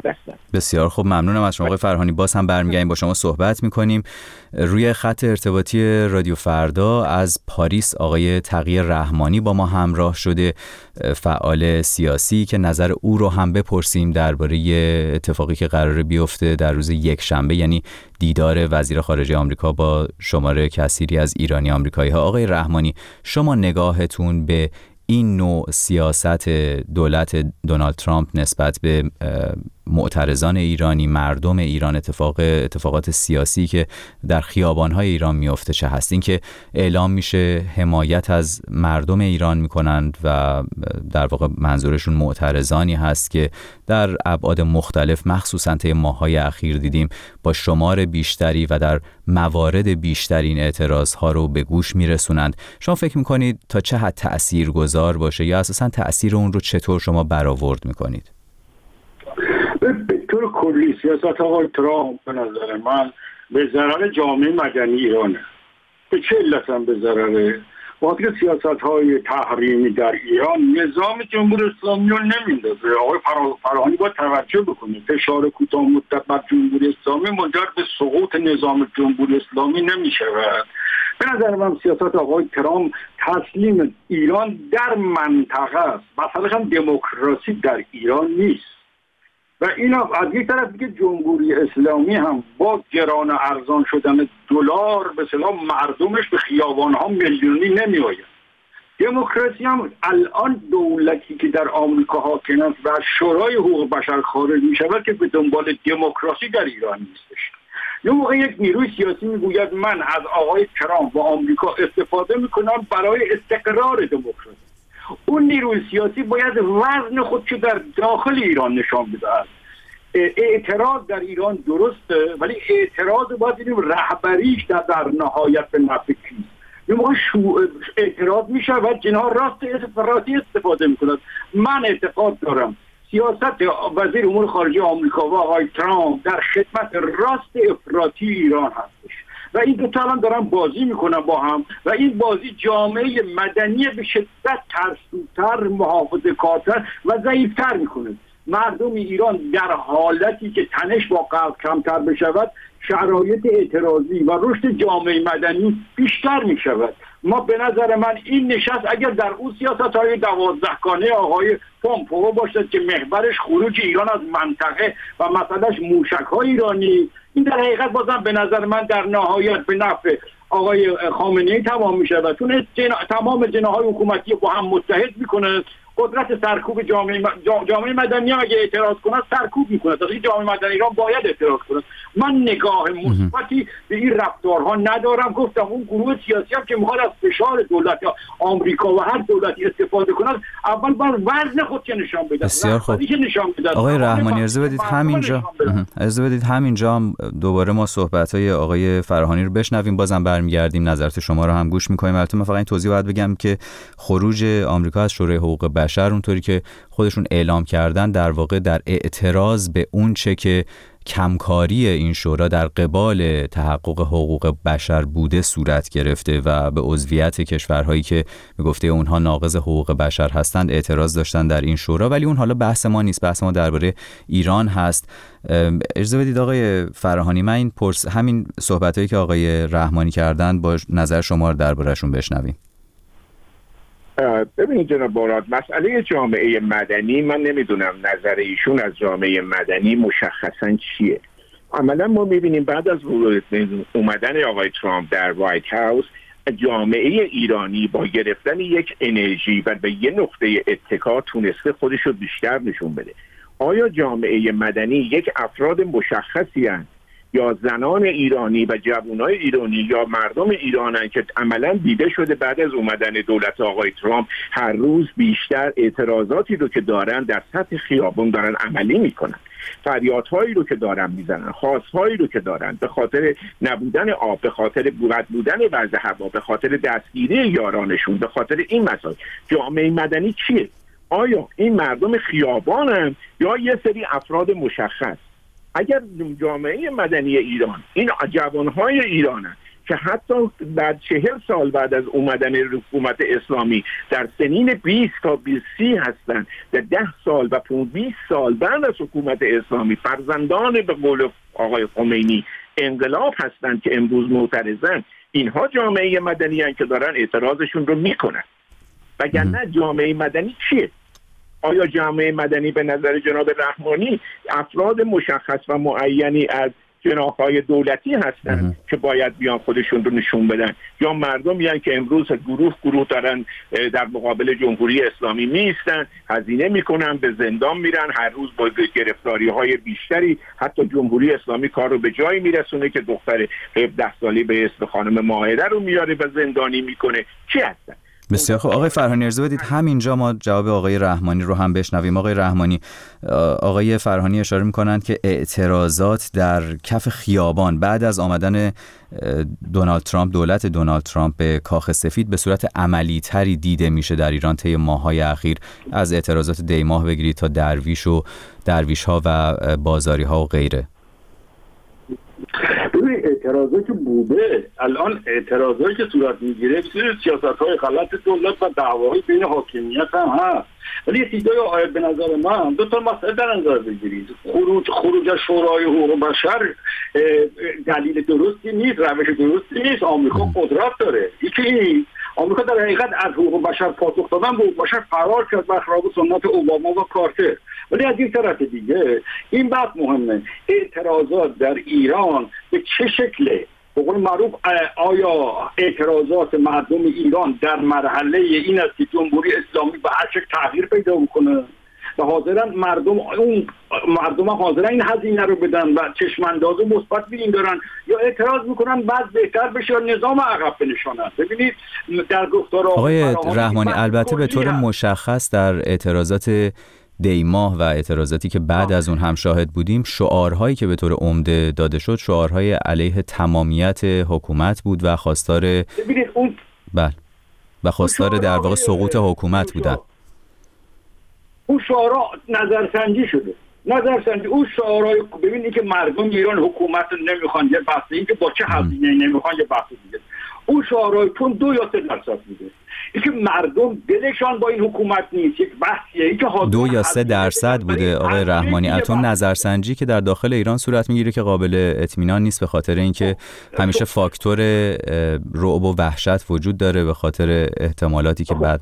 بسیار خوب، ممنونم از شما آقای فرهانی. باز هم برمیگردیم با شما صحبت میکنیم. روی خط ارتباطی رادیو فردا از پاریس آقای تقی رحمانی با ما همراه شده، فعال سیاسی، که نظر او رو هم بپرسیم درباره اتفاقی که قراره بیفته در روز یک شنبه، یعنی دیدار وزیر خارجه آمریکا با شمار کثیری از ایرانی آمریکایی ها. آقای رحمانی، شما نگاهتون به این نوع سیاست دولت دونالد ترامپ نسبت به معترضان ایرانی، مردم ایران، اتفاقات سیاسی که در خیابان‌های ایران میفته چه هست؟ این که اعلام میشه حمایت از مردم ایران میکنند و در واقع منظورشون معترضانی هست که در ابعاد مختلف مخصوصا طی ماه‌های اخیر دیدیم با شمار بیشتری و در موارد بیشتری این اعتراض‌ها رو به گوش میرسونند. شما فکر میکنید تا چه حد تأثیرگذار باشه یا اساساً تأثیر اون رو چطور شما برآورد میکنید؟ به طور کلی سیاست آقای ترامپ به نظر من به ضرر جامعه مدنی ایرانه. به چه علت هم به ضرره؟ وقتی سیاست‌های تحریمی در ایران نظام جمهوری اسلامی رو نمیندازه. آقای فراهانی باید توجه بکنه فشار کوتاه مدت بر جمهوری اسلامی منجر به سقوط نظام جمهوری اسلامی نمی‌شود. به نظر من سیاست آقای ترامپ تسلیم ایران در منطقه است. مثلا هم دموکراسی در ایران نیست. و اینا از یک طرف دیگه جمهوری اسلامی هم با گران و ارزان شدن دلار به اصطلاح مردمش به خیابان‌ها میلیونی نمیآید. دموکراسی هم الان دولتی که در آمریکا حاکم است و شورای حقوق بشر خارج می‌شود که به دنبال دموکراسی در ایران نیستش. یه موقع یک نیروی سیاسی میگوید من از آقای ترامپ و آمریکا استفاده میکنم برای استقرار دموکراسی. اون نیروی سیاسی باید وزن خودشو در داخل ایران نشان بدهد. اعتراض در ایران درسته ولی اعتراض باید دیدیم رهبریش در نهایت به نفع کیست. یه موقع اعتراض میشه و جناح راستی استفاده میکنند. من اعتقاد دارم سیاست وزیر امور خارجه آمریکا و آقای ترامپ در خدمت راست افراطی ایران هستش و این دو تا الان دارن بازی میکنن با هم و این بازی جامعه مدنی به شدت ترسوتر، محافظه‌کارتر و ضعیفتر میکنه. مردم ایران در حالتی که تنش با قبل کمتر بشود شرایط اعتراضی و رشد جامعه مدنی بیشتر میشود. ما به نظر من این نشست اگر در اون سیاست‌های 12 گانه آقای پومپئو باشد که محورش خروج ایران از منطقه و مسئلهش موشک‌های ایرانی، این در حقیقت بازم به نظر من در نهایت به نفع آقای خامنه‌ای تمام می‌شود، چون تمام جناح‌های حکومتی با هم متحد می‌کنه. قدرت سرکوب جامعه مدنی هم اگه اعتراض کنه سرکوب میکنه. این جامعه مدنی ایران باید اعتراض کنه. من نگاه مثبتی به این رفتارها ندارم. گفتم اون گروه سیاسی هم که میخواد از فشار دولت یا آمریکا و هر دولتی استفاده کنه اول باید وزن خودش نشان بده. بسیار خوب. آقای رحمانی اجازه بدید همینجا هم دوباره ما صحبت‌های آقای فراهانی رو بشنویم، بازم برمیگردیم نظرات شما رو هم گوش می‌کنیم. البته من فقط این توضیح باید بگم که خروج آمریکا از شورای حقوق بشر اونطوری که خودشون اعلام کردن در واقع در اعتراض به اون چه که کمکاری این شورا در قبال تحقق حقوق بشر بوده صورت گرفته و به عضویت کشورهایی که به گفته اونها ناقض حقوق بشر هستند اعتراض داشتن در این شورا. ولی اون حالا بحث ما نیست، بحث ما درباره ایران هست. اجازه بدید آقای فراهانی من همین صحبتایی که آقای رحمانی کردن با نظر شما رو درباره‌شون بشنویم. ببینید جناب باراد، مسئله جامعه مدنی من نمیدونم نظر ایشون از جامعه مدنی مشخصا چیه. عملا ما میبینیم بعد از اومدن آقای ترامپ در وایت هاوس جامعه ایرانی با گرفتن یک انرژی و به یه نقطه اتکا تونسته خودش رو بیشتر نشون بده. آیا جامعه مدنی یک افراد مشخصی هستند یا زنان ایرانی و جوانای ایرانی یا مردم ایرانن که عملا دیده شده بعد از اومدن دولت آقای ترامپ هر روز بیشتر اعتراضاتی رو که دارن در سطح خیابون دارن عملی میکنن، فریادهایی رو که دارن میزنن، خواستهایی رو که دارن به خاطر نبودن آب، به خاطر بد بودن وضع هوا، به خاطر دستگیری یارانشون، به خاطر این مسائل. جامعه مدنی چیه؟ آیا این مردم خیابانن یا یه سری افراد مشخص؟ اگر جامعه مدنی ایران این جوانهای ایرانن که حتی بعد 40 سال بعد از اومدن حکومت اسلامی در سنین 20 تا 30 هستند، در 10 سال و 20 سال بعد از حکومت اسلامی فرزندان به قول آقای خمینی انقلاب هستند که امروز معترضن، اینها جامعه مدنی هستند که دارن اعتراضشون رو میکنن. وگرنه جامعه مدنی چیه؟ آیا جامعه مدنی به نظر جناب رحمانی افراد مشخص و معینی از جناح‌های دولتی هستن که باید بیان خودشون رو نشون بدن، یا مردمی که امروز گروه دارن در مقابل جمهوری اسلامی میستن، هزینه میکنن، به زندان میرن، هر روز با گرفتاری‌های بیشتری حتی جمهوری اسلامی کار رو به جایی میرسونه که دختر 17 سالی به اسم خانم ماهده رو میاره و زندانی میکنه. چی هستن؟ بسیار خوب آقای فرهانی، اجازه بدید همینجا ما جواب آقای رحمانی رو هم بشنویم. آقای رحمانی، آقای فرهانی اشاره می‌کنند که اعتراضات در کف خیابان بعد از آمدن دونالد ترامپ، دولت دونالد ترامپ به کاخ سفید به صورت عملی‌تری دیده میشه در ایران طی ماه‌های اخیر، از اعتراضات دیماه بگیرید تا درویش‌ها و بازاری‌ها و غیره. ببینید اعتراضات که بوده، الان اعتراضاتی که صورت میگیره بسیار سیاست‌های غلط دولت و دعواهای بین حاکمیت هم هست. ولی یه چیزای به نظر من دو تا مسئله در نظر بگیرید. خروج از شورای حقوق بشر دلیل درستی نیست، روش درستی نیست. آمریکا قدرت داره. یکی آمریکا در حقیقت از حقوق بشر پاسخ دادن به حقوق بشر فرار کرد برخلاف سنت اوباما و کارتر. ولی از این طرف دیگه این بحث مهمه، اعتراضات در ایران به چه شکله؟ به قول معروف آیا اعتراضات مردم ایران در مرحله این است که جمهوری اسلامی به هر شکل تغییر پیدا بکنه و حاضرن مردم حاضرن این هزینه رو بدن و چشمانداز مثبت به این دارن، یا اعتراض میکنن بعد بهتر بشه یا نظام عقب بنشانن؟ ببینید در گفتار آقای رحمانی البته به طور مشخص در اعتراضات دیماه و اعتراضاتی که بعد از اون هم شاهد بودیم، شعارهایی که به طور عمده داده شد شعارهای علیه تمامیت حکومت بود و خواستار در واقع سقوط حکومت بودن. اون شعارها نظرسنجی شده، اون شعارهای ببینید که مردم ایران حکومت نمیخوان، یه بحث این که با چه هزینه‌ای نمیخوان یه بحث دیگه. اون شعارهای تون 2 یا 3% میده. اینکه مردم دلشان با این حکومت نیست، یک بحثیه. اینکه 2 یا 3% بوده آقای رحمانی. البته نظرسنجی که در داخل ایران صورت میگیره که قابل اطمینان نیست، به خاطر اینکه همیشه فاکتور رعب و وحشت وجود داره به خاطر احتمالاتی که بعد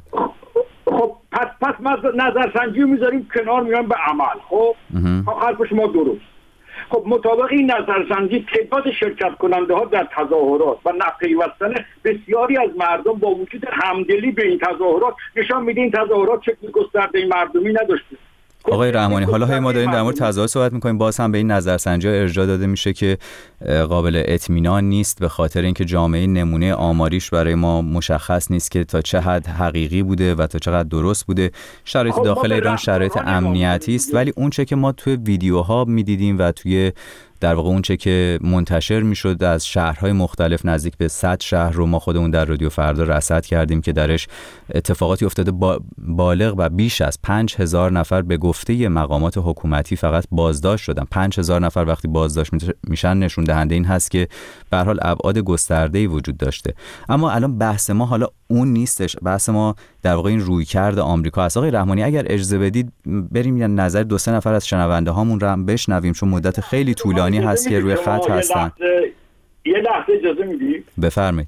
پس نظرسنجی رو میذاریم کنار، میریم به عمل. خب حرف شما درست. خب مطابق این نظرسنجی تعداد شرکت کننده ها در تظاهرات و نپیوستن بسیاری از مردم با وجود همدلی به این تظاهرات نشان میده این تظاهرات شکل گسترده مردمی نداشته. آقای رحمانی، حالا ما داریم در مورد تظاهرات صحبت می‌کنیم، باز هم به این نظرسنجی‌ها ارجاع داده میشه که قابل اطمینان نیست به خاطر اینکه جامعه نمونه آماریش برای ما مشخص نیست که تا چه حد حقیقی بوده و تا چقدر درست بوده. شرایط داخل ایران شرایط امنیتی است، ولی اون چه که ما توی ویدیوها می‌دیدیم و توی در واقع اون چه که منتشر میشد از شهرهای مختلف، نزدیک به 100 شهر رو ما خودمون در رادیو فردا رصد کردیم که درش اتفاقاتی افتاده بالغ و بیش از 5000 نفر به گفته مقامات حکومتی فقط بازداشت شدن. 5000 نفر وقتی بازداشت میشن نشون دهنده این هست که به هر حال ابعاد گسترده‌ای وجود داشته. اما الان بحث ما حالا اون نیستش، بحث ما در واقع این رویکرد آمریکا است. آقای رحمانی اگر اجازه بدید بریم یه نظر 2-3 نفر از شنونده هامون رو هم بشنویم، چون مدت خیلی طولانی هست که روی خط هستن. یه لحظه اجازه میدید؟ بفرمایید.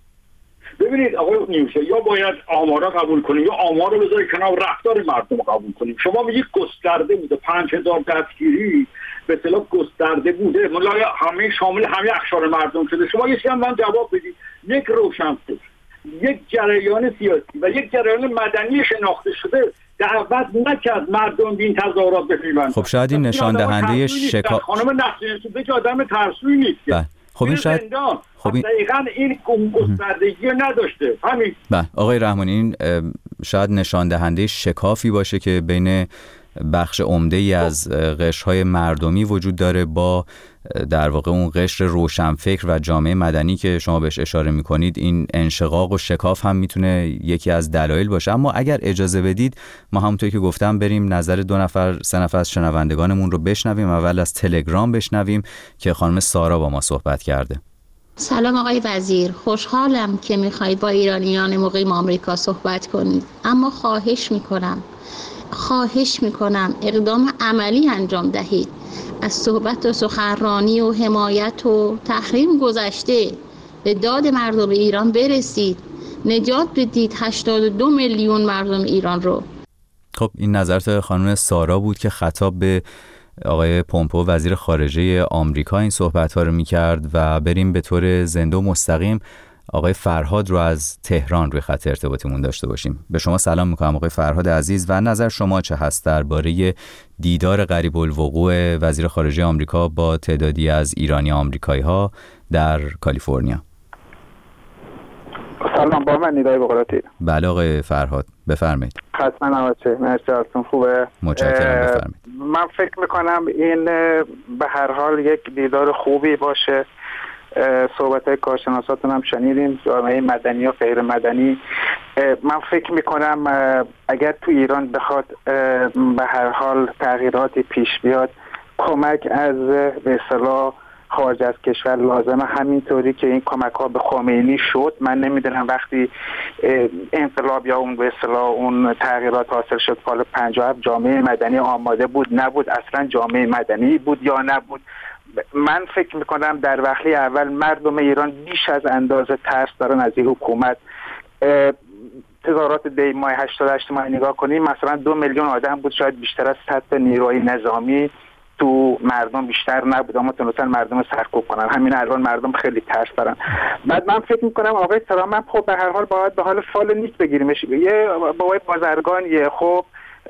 ببینید آقای نیوشه، یا باید آمارا قبول کنیم یا آمار رو بذارید کنار، رفتار مردم قبول کنیم. شما میگید گسترده بوده، 5000 دستگیری به اصطلاح گسترده بوده، ملایا همه شامل همه اقشار مردم شده. شما یه چیزی من جواب بدید. یک روشنفکر، یک جریان سیاسی و یک جریان مدنی شناخته شده دعوت نکرد مردم به این تظاهرات بپیوندن. خب شاید این نشان دهنده خانم نسرین سوده که آدم ترسویی نیست. خب این شاید دقیقاً این گستردگی نداشته. همین. آقای رحمانی، این شاید نشان دهنده شکافی باشه که بین بخش عمده‌ای از قشرهای مردمی وجود داره با در واقع اون قشر روشنفکر و جامعه مدنی که شما بهش اشاره میکنید. این انشقاق و شکاف هم میتونه یکی از دلایل باشه. اما اگر اجازه بدید ما همونطور که گفتم بریم نظر 2-3 نفر از شنوندگانمون رو بشنویم. اول از تلگرام بشنویم که خانم سارا با ما صحبت کرده. سلام آقای وزیر، خوشحالم که میخواید با ایرانیان مقیم آمریکا صحبت کنید، اما خواهش میکنم اقدام عملی انجام دهید. از صحبت و سخنرانی و حمایت و تحریم گذشته به داد مردم ایران برسید، نجات بدید 82 میلیون مردم ایران رو. خب این نظرات خانم سارا بود که خطاب به آقای پومپئو وزیر خارجه آمریکا این صحبت‌ها رو می‌کرد و بریم به طور زنده و مستقیم آقای فرهاد رو از تهران روی خط ارتباطیمون داشته باشیم. به شما سلام می‌کنم آقای فرهاد عزیز و نظر شما چه هست درباره دیدار قریب الوقوع وزیر خارجه آمریکا با تعدادی از ایرانی آمریکایی‌ها در کالیفرنیا؟ سلام، با من ندای بقراتی. بله آقای فرهاد بفرمایید. خدمت نوازه، مرسی ازتون، خوبه؟ متشکرم، بفرمایید. من فکر میکنم این به هر حال یک دیدار خوبی باشه. صحبت‌های کارشناساتون هم شنیدیم، جامعه مدنی و غیر مدنی. من فکر میکنم اگر تو ایران بخواد به هر حال تغییراتی پیش بیاد، کمک از به اصطلاح خارج از کشور لازمه، همینطوری که این کمک ها به خمینی شد. من نمیدونم وقتی انقلاب یا اون به اصطلاح اون تغییرات حاصل شد سال 57 جامعه مدنی آماده بود نبود، اصلا جامعه مدنی بود یا نبود. من فکر میکنم در وهله اول مردم ایران بیش از اندازه ترس دارن از این حکومت. تظاهرات دی ماه 88 ما نگاه کنیم، مثلا 2 میلیون آدم بود، شاید بیشتر از سطح نیروی نظامی تو مردم بیشتر نبود، اما تونستن مردم سرکوب کنن. همین الان مردم خیلی ترس دارن. بعد من فکر میکنم آقای ترامپ خب به هر حال باید به حال فال نیک بگیریمش. یه بابای بازرگانیه، خب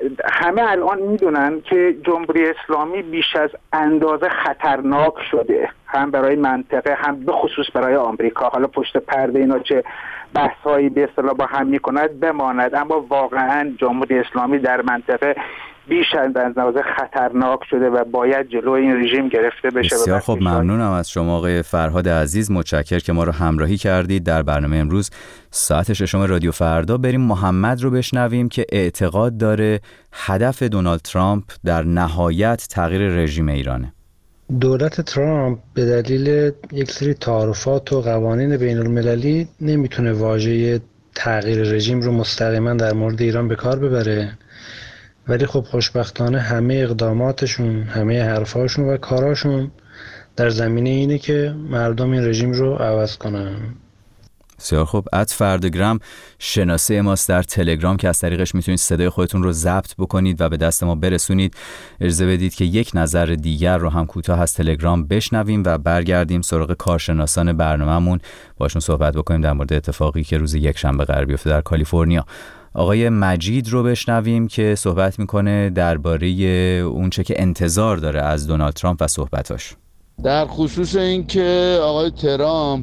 همه الان میدونن که جمهوری اسلامی بیش از اندازه خطرناک شده، هم برای منطقه هم به خصوص برای آمریکا. حالا پشت پرده اینا چه بحثایی به اصطلاح با هم میکند بماند، اما واقعا جمهوری اسلامی در منطقه بیش از اندازه خطرناک شده و باید جلوی این رژیم گرفته بشه. بسیار خب، ممنونم از شما آقای فرهاد عزیز، متشکرم که ما رو همراهی کردید در برنامه امروز ساعت 6 رادیو فردا. بریم محمد رو بشنویم که اعتقاد داره هدف دونالد ترامپ در نهایت تغییر رژیم ایرانه. دولت ترامپ به دلیل یک سری تعارفات و قوانین بین المللی نمیتونه واژه تغییر رژیم رو مستقیما در مورد ایران به کار ببره، ولی خب خوشبختانه همه اقداماتشون، همه حرفاشون و کاراشون در زمینه اینه که مردم این رژیم رو عوض کنن. بسیار خوب. @فردگرام شناسه ماست در تلگرام که از طریقش میتونید صدای خودتون رو ضبط بکنید و به دست ما برسونید. اجازه بدید که یک نظر دیگر رو هم کوتاه از تلگرام بشنویم و برگردیم سراغ کارشناسان برنامه‌مون، باشون صحبت بکنیم در مورد اتفاقی که روز یکشنبه قرار بیفته در کالیفرنیا. آقای مجید رو بشنویم که صحبت میکنه درباره اونچه که انتظار داره از دونالد ترامپ و صحبتاش. در خصوص این که آقای ترامپ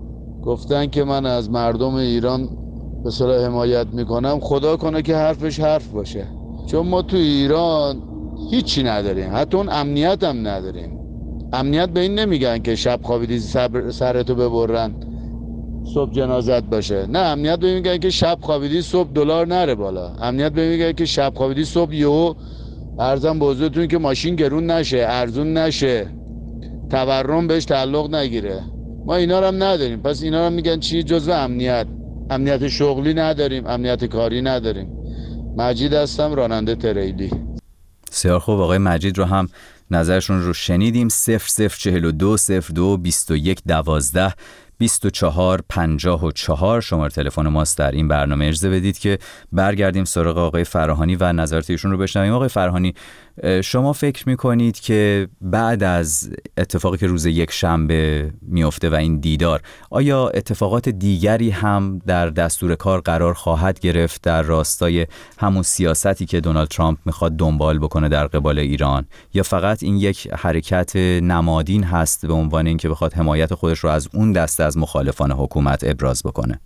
گفتن که من از مردم ایران به صلاح حمایت میکنم، خدا کنه که حرفش حرف باشه، چون ما تو ایران هیچی نداریم، حتی اون امنیت هم نداریم. امنیت به این نمیگن که شب خوابیدی سرتو ببرن صبح جنازت باشه، نه، امنیت به این میگن که شب خوابیدی صبح دلار نره بالا، امنیت به این میگن که شب خوابیدی صبح یهو ارزم به حضورتون که ماشین گرون نشه، ارزون نشه، تورم بهش تعلق نگیره. ما اینا رو هم نداریم، پس اینا رو میگن چی؟ جزو امنیت شغلی نداریم، امنیت کاری نداریم. مجید هستم، راننده تریلی. بسیار خوب، آقای مجید رو هم نظرشون رو شنیدیم. 0042 02 21 12 24 54 شماره تلفن ماست در این برنامه. اجازه بدید که برگردیم سراغ آقای فراهانی و نظرات ایشون رو بشنویم. آقای فراهانی، شما فکر میکنید که بعد از اتفاقی که روز یکشنبه میفته و این دیدار، آیا اتفاقات دیگری هم در دستور کار قرار خواهد گرفت در راستای همون سیاستی که دونالد ترامپ میخواد دنبال بکنه در قبال ایران، یا فقط این یک حرکت نمادین هست به عنوان اینکه بخواد حمایت خودش رو از اون دسته از مخالفان حکومت ابراز بکنه؟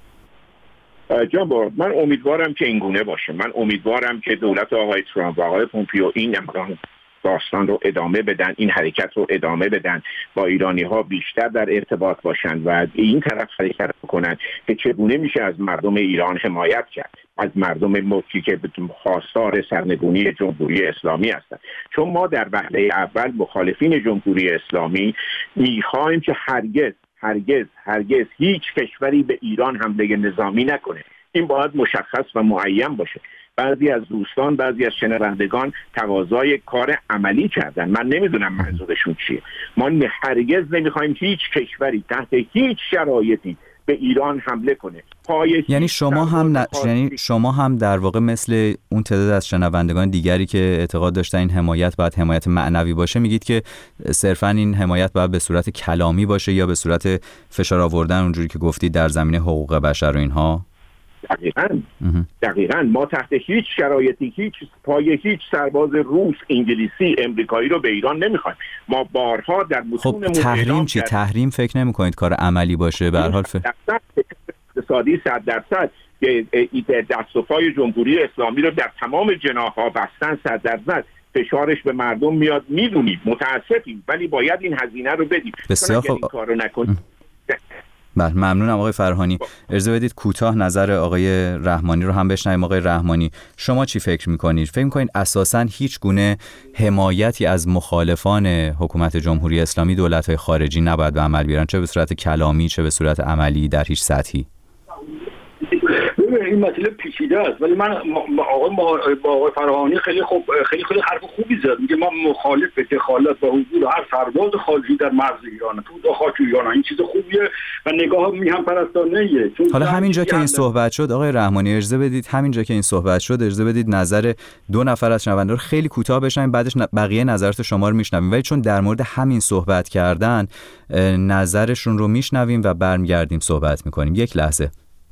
جناب، من امیدوارم که این گونه باشه. من امیدوارم که دولت آقای ترامپ و آقای پومپئو این داستان رو ادامه بدن، این حرکت رو ادامه بدن، با ایرانی ها بیشتر در ارتباط باشن و این طرف حرکت بکنن که چگونه میشه از مردم ایران حمایت کرد، از مردم ملکی که خواستار سرنگونی جمهوری اسلامی هستند. چون ما در وهله اول مخالفین جمهوری اسلامی میخوایم که هرگز هیچ کشوری به ایران حمله نظامی نکنه. این باید مشخص و معین باشه. بعضی از دوستان، بعضی از شنوندگان تقاضای کار عملی کردن. من نمیدونم منظورشون چیه. ما هرگز نمیخوایم هیچ کشوری تحت هیچ شرایطی به ایران حمله کنه. یعنی شما هم در واقع مثل اون تعداد از شنوندگان دیگری که اعتقاد داشتن این حمایت باید حمایت معنوی باشه میگید که صرفا این حمایت باید به صورت کلامی باشه یا به صورت فشار آوردن اونجوری که گفتید در زمینه حقوق بشر و اینها؟ دقیقاً ما تحت هیچ شرایطی هیچ سرباز روس، انگلیسی، امریکایی رو به ایران نمیخوایم. ما بارها در متون تحریم چی؟ تحریم فکر نمی‌کنید کار عملی باشه؟ به هر حال اقتصادی 100% که دست و پای جمهوری اسلامی رو در تمام جناح‌ها بستن 100%. فشارش به مردم میاد، میدونیم، متاسفیم، ولی باید این هزینه رو بدیم. بسیار خوب. این کارو نکنیم. بله، ممنونم آقای فرهانی. اجازه بدید کوتاه نظر آقای رحمانی رو هم بشنویم. آقای رحمانی، شما چی فکر میکنید؟ فکر میکنید اساساً هیچ گونه حمایتی از مخالفان حکومت جمهوری اسلامی دولت‌های خارجی نباید به عمل بیارن، چه به صورت کلامی چه به صورت عملی، در هیچ سطحی؟ این مسئله پیچیده است، ولی من با آقای فرهانی خیلی حرف خوبی زد. میگه ما مخالف به دخالت و حضور هر سرباز خارجی در مرز ایران، تو خاک ایران. این چیز خوبیه و نگاه میهم پرستانه‌ایه. حالا همینجا که این صحبت شد آقای رحمانی، اجازه بدید نظر دو نفر از شنونده رو خیلی کوتاه بشنویم، بعدش بقیه نظرات شما رو میشنویم. ولی چون در مورد همین صحبت کردن نظرشون رو میشنویم و برمیگردیم صحبت میکنیم. یک لحظه.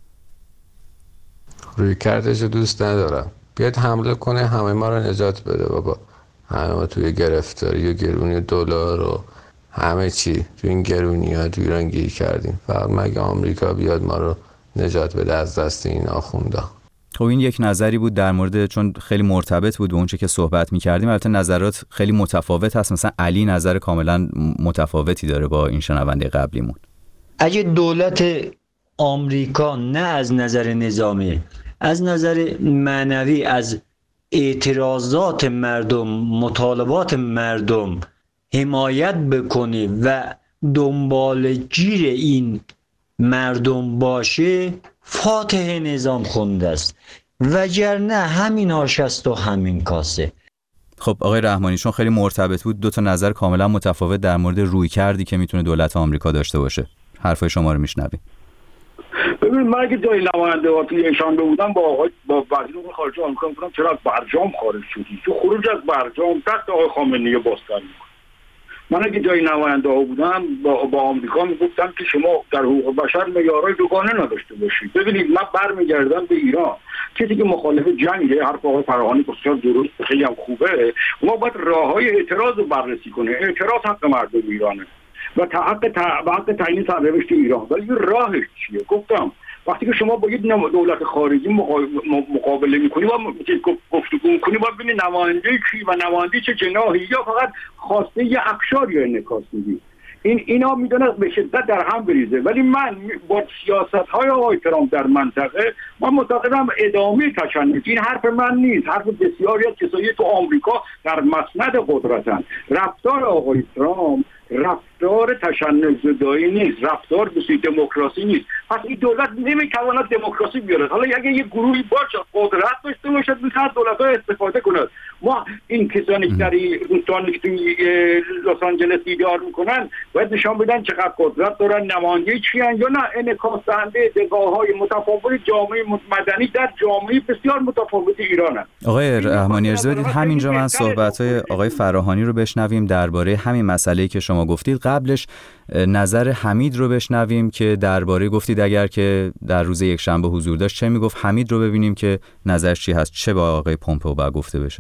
روی کردش دوست ندارم، بیاد حمله کنه همه ما رو نجات بده بابا. همه ما توی گرفتاری و گرونی دلار و همه چی توی این گرونی ها توی ایران گیر کردیم. فقط مگه آمریکا بیاد ما رو نجات بده از دست این آخوندا. خب این یک نظری بود در مورد، چون خیلی مرتبط بود به اون چه که صحبت می‌کردیم. البته نظرات خیلی متفاوت هست. مثلا علی نظر کاملا متفاوتی داره با این شنونده قبلیمون. اگه دولت آمریکا نه از نظر نظامی، از نظر معنوی، از اعتراضات مردم، مطالبات مردم حمایت بکنه و دنبال گیر این مردم باشه، فاتح نظام خونده است، وگرنه همین آش است و همین کاسه. خب آقای رحمانی، چون خیلی مرتبط بود، دو تا نظر کاملا متفاوت در مورد رویکردی که میتونه دولت آمریکا داشته باشه. حرفای شما رو میشنویم. ببین، من اگه جای نماینده توی ایشان بودم با وزیر امور خارجه آمریکا میگفتم چرا از برجام خارج شدی؟ تو خروج از برجام دست آقای خامنه‌ای باستن می‌کنه. من اگه جای نماینده ها بودم با آمریکا میگفتم که شما در حقوق بشر معیارهای دوگانه نداشته باشید. ببینید، من برمیگردم به ایران. کسی که مخالف جنگه، حرف آقای فرهانی بسیار درست، خیلی هم خوبه. ما باید راههای اعتراض رو بررسی کنه. اعتراض حق مردم ایرانه و حق تعیین سرنوشت ایران. ولی راهش چیه؟ گفتم وقتی که شما با یک دولت خارجی مقابله میکنی و گفتگو میکنی، باید ببینی نماینده کی و نماینده چه جناحی، یا فقط خواسته یه اقشار یا انعکاس میدی. اینا میدونه به شدت در هم بریزه. ولی من با سیاست‌های آقای ترامپ در منطقه، من معتقدم ادامه تشنج. این حرف من نیست، حرف بسیاری از کسایی تو آمریکا در مسند قدرتن. رفتار آقای ترامپ رفتار تشنج زدایی نیست، رفتار بسیار دموکراسی نیست. پس این دولت نمیتواند دموکراسی بیاره. حالا اگه یه گروهی باشه قدرت داشته باشد، میتونه دولت‌ها استفاده کند. ما این کسانی که در روستانی که توی لس آنجلس دیدار میکنن باید نشان بدن چقدر قدرت دارن، نماینده چی ان، یا نه انعکاس دهنده دغاهای متفاوت جامعه مدنی در جامعه بسیار متفاوت ایرانن. آقای رحمانی، اجازه بدید همینجا من صحبت‌های آقای فراهانی رو بشنویم درباره همین مسئله‌ای که شما گفتید. قبلش نظر حمید رو بشنویم که درباره گفتید اگر که در روز یکشنبه حضور داشت چه میگفت. حمید رو ببینیم که نظرش چی هست، چه با آقای پومپئو باید گفته بشه.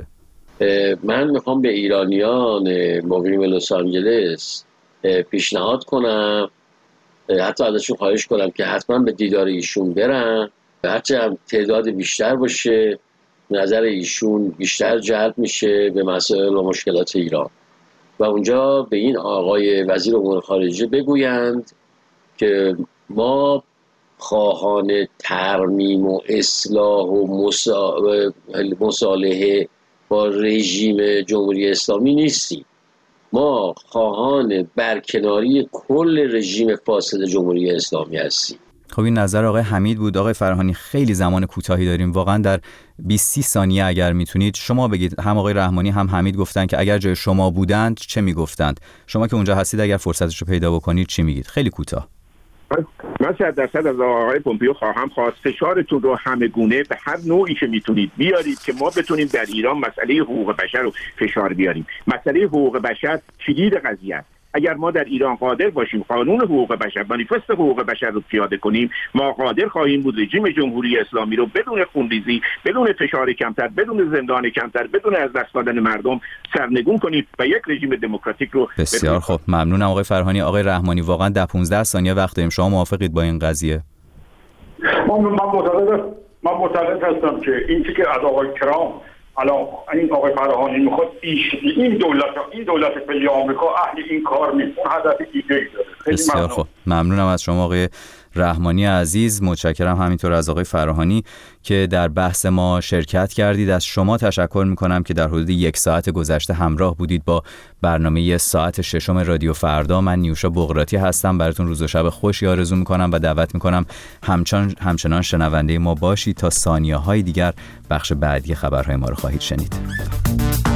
من میخوام به ایرانیان مقیم لس آنجلس پیشنهاد کنم، حتی ازشون خواهش کنم که حتما به دیدار ایشون برن. هرچه هم تعداد بیشتر باشه، نظر ایشون بیشتر جلب میشه به مسائل و مشکلات ایران و اونجا به این آقای وزیر امور خارجه بگویند که ما خواهان ترمیم و اصلاح و مصالحه با رژیم جمهوری اسلامی نیستیم. ما خواهان برکناری کل رژیم فاسد جمهوری اسلامی هستیم. خب این نظر آقای حمید بود. آقای فرهانی، خیلی زمان کوتاهی داریم، واقعا در 20-30 ثانیه اگر میتونید شما بگید. هم آقای رحمانی هم حمید گفتن که اگر جای شما بودند چه میگفتند. شما که اونجا هستید اگر فرصتش رو پیدا بکنید چی میگید؟ خیلی کوتاه. من من 100% از آقای پومپئو خواهم خواست فشارتون رو همه گونه به هر نوعی که میتونید بیارید که ما بتونیم در ایران مسئله حقوق بشر رو فشار بیاریم. مسئله حقوق بشر کلید قضیه است. اگر ما در ایران قادر باشیم قانون حقوق بشر، مانیفست حقوق بشر رو پیاده کنیم، ما قادر خواهیم بود رژیم جمهوری اسلامی رو بدون خونریزی، بدون فشار کمتر، بدون زندان کمتر، بدون از دست دادن مردم سرنگون کنیم و یک رژیم دموکراتیک رو. بسیار خوب، ممنونم آقای فرهانی. آقای رحمانی واقعا 10-15 ثانیه وقت داریم، شما موافقید با این قضیه؟ من معتقد هستم که این چیزی که از آقای ترامپ الان این آقای فرهانی میخواد این دولت فعلی آمریکا اهل این کار نیست، اون هدف دیگه‌ای داره. بسیار خوب، ممنونم از شما آقای رحمانی عزیز. متشکرم همینطور از آقای فرهانی که در بحث ما شرکت کردید. از شما تشکر میکنم که در حدود 1 ساعت گذشته همراه بودید با برنامه ساعت 6 رادیو فردا. من نیوشا بغراتی هستم، براتون روز و شب خوشی آرزو میکنم و دعوت میکنم همچنان شنونده ما باشید تا ثانیه‌های دیگر بخش بعدی خبرهای ما رو خواهید شنید.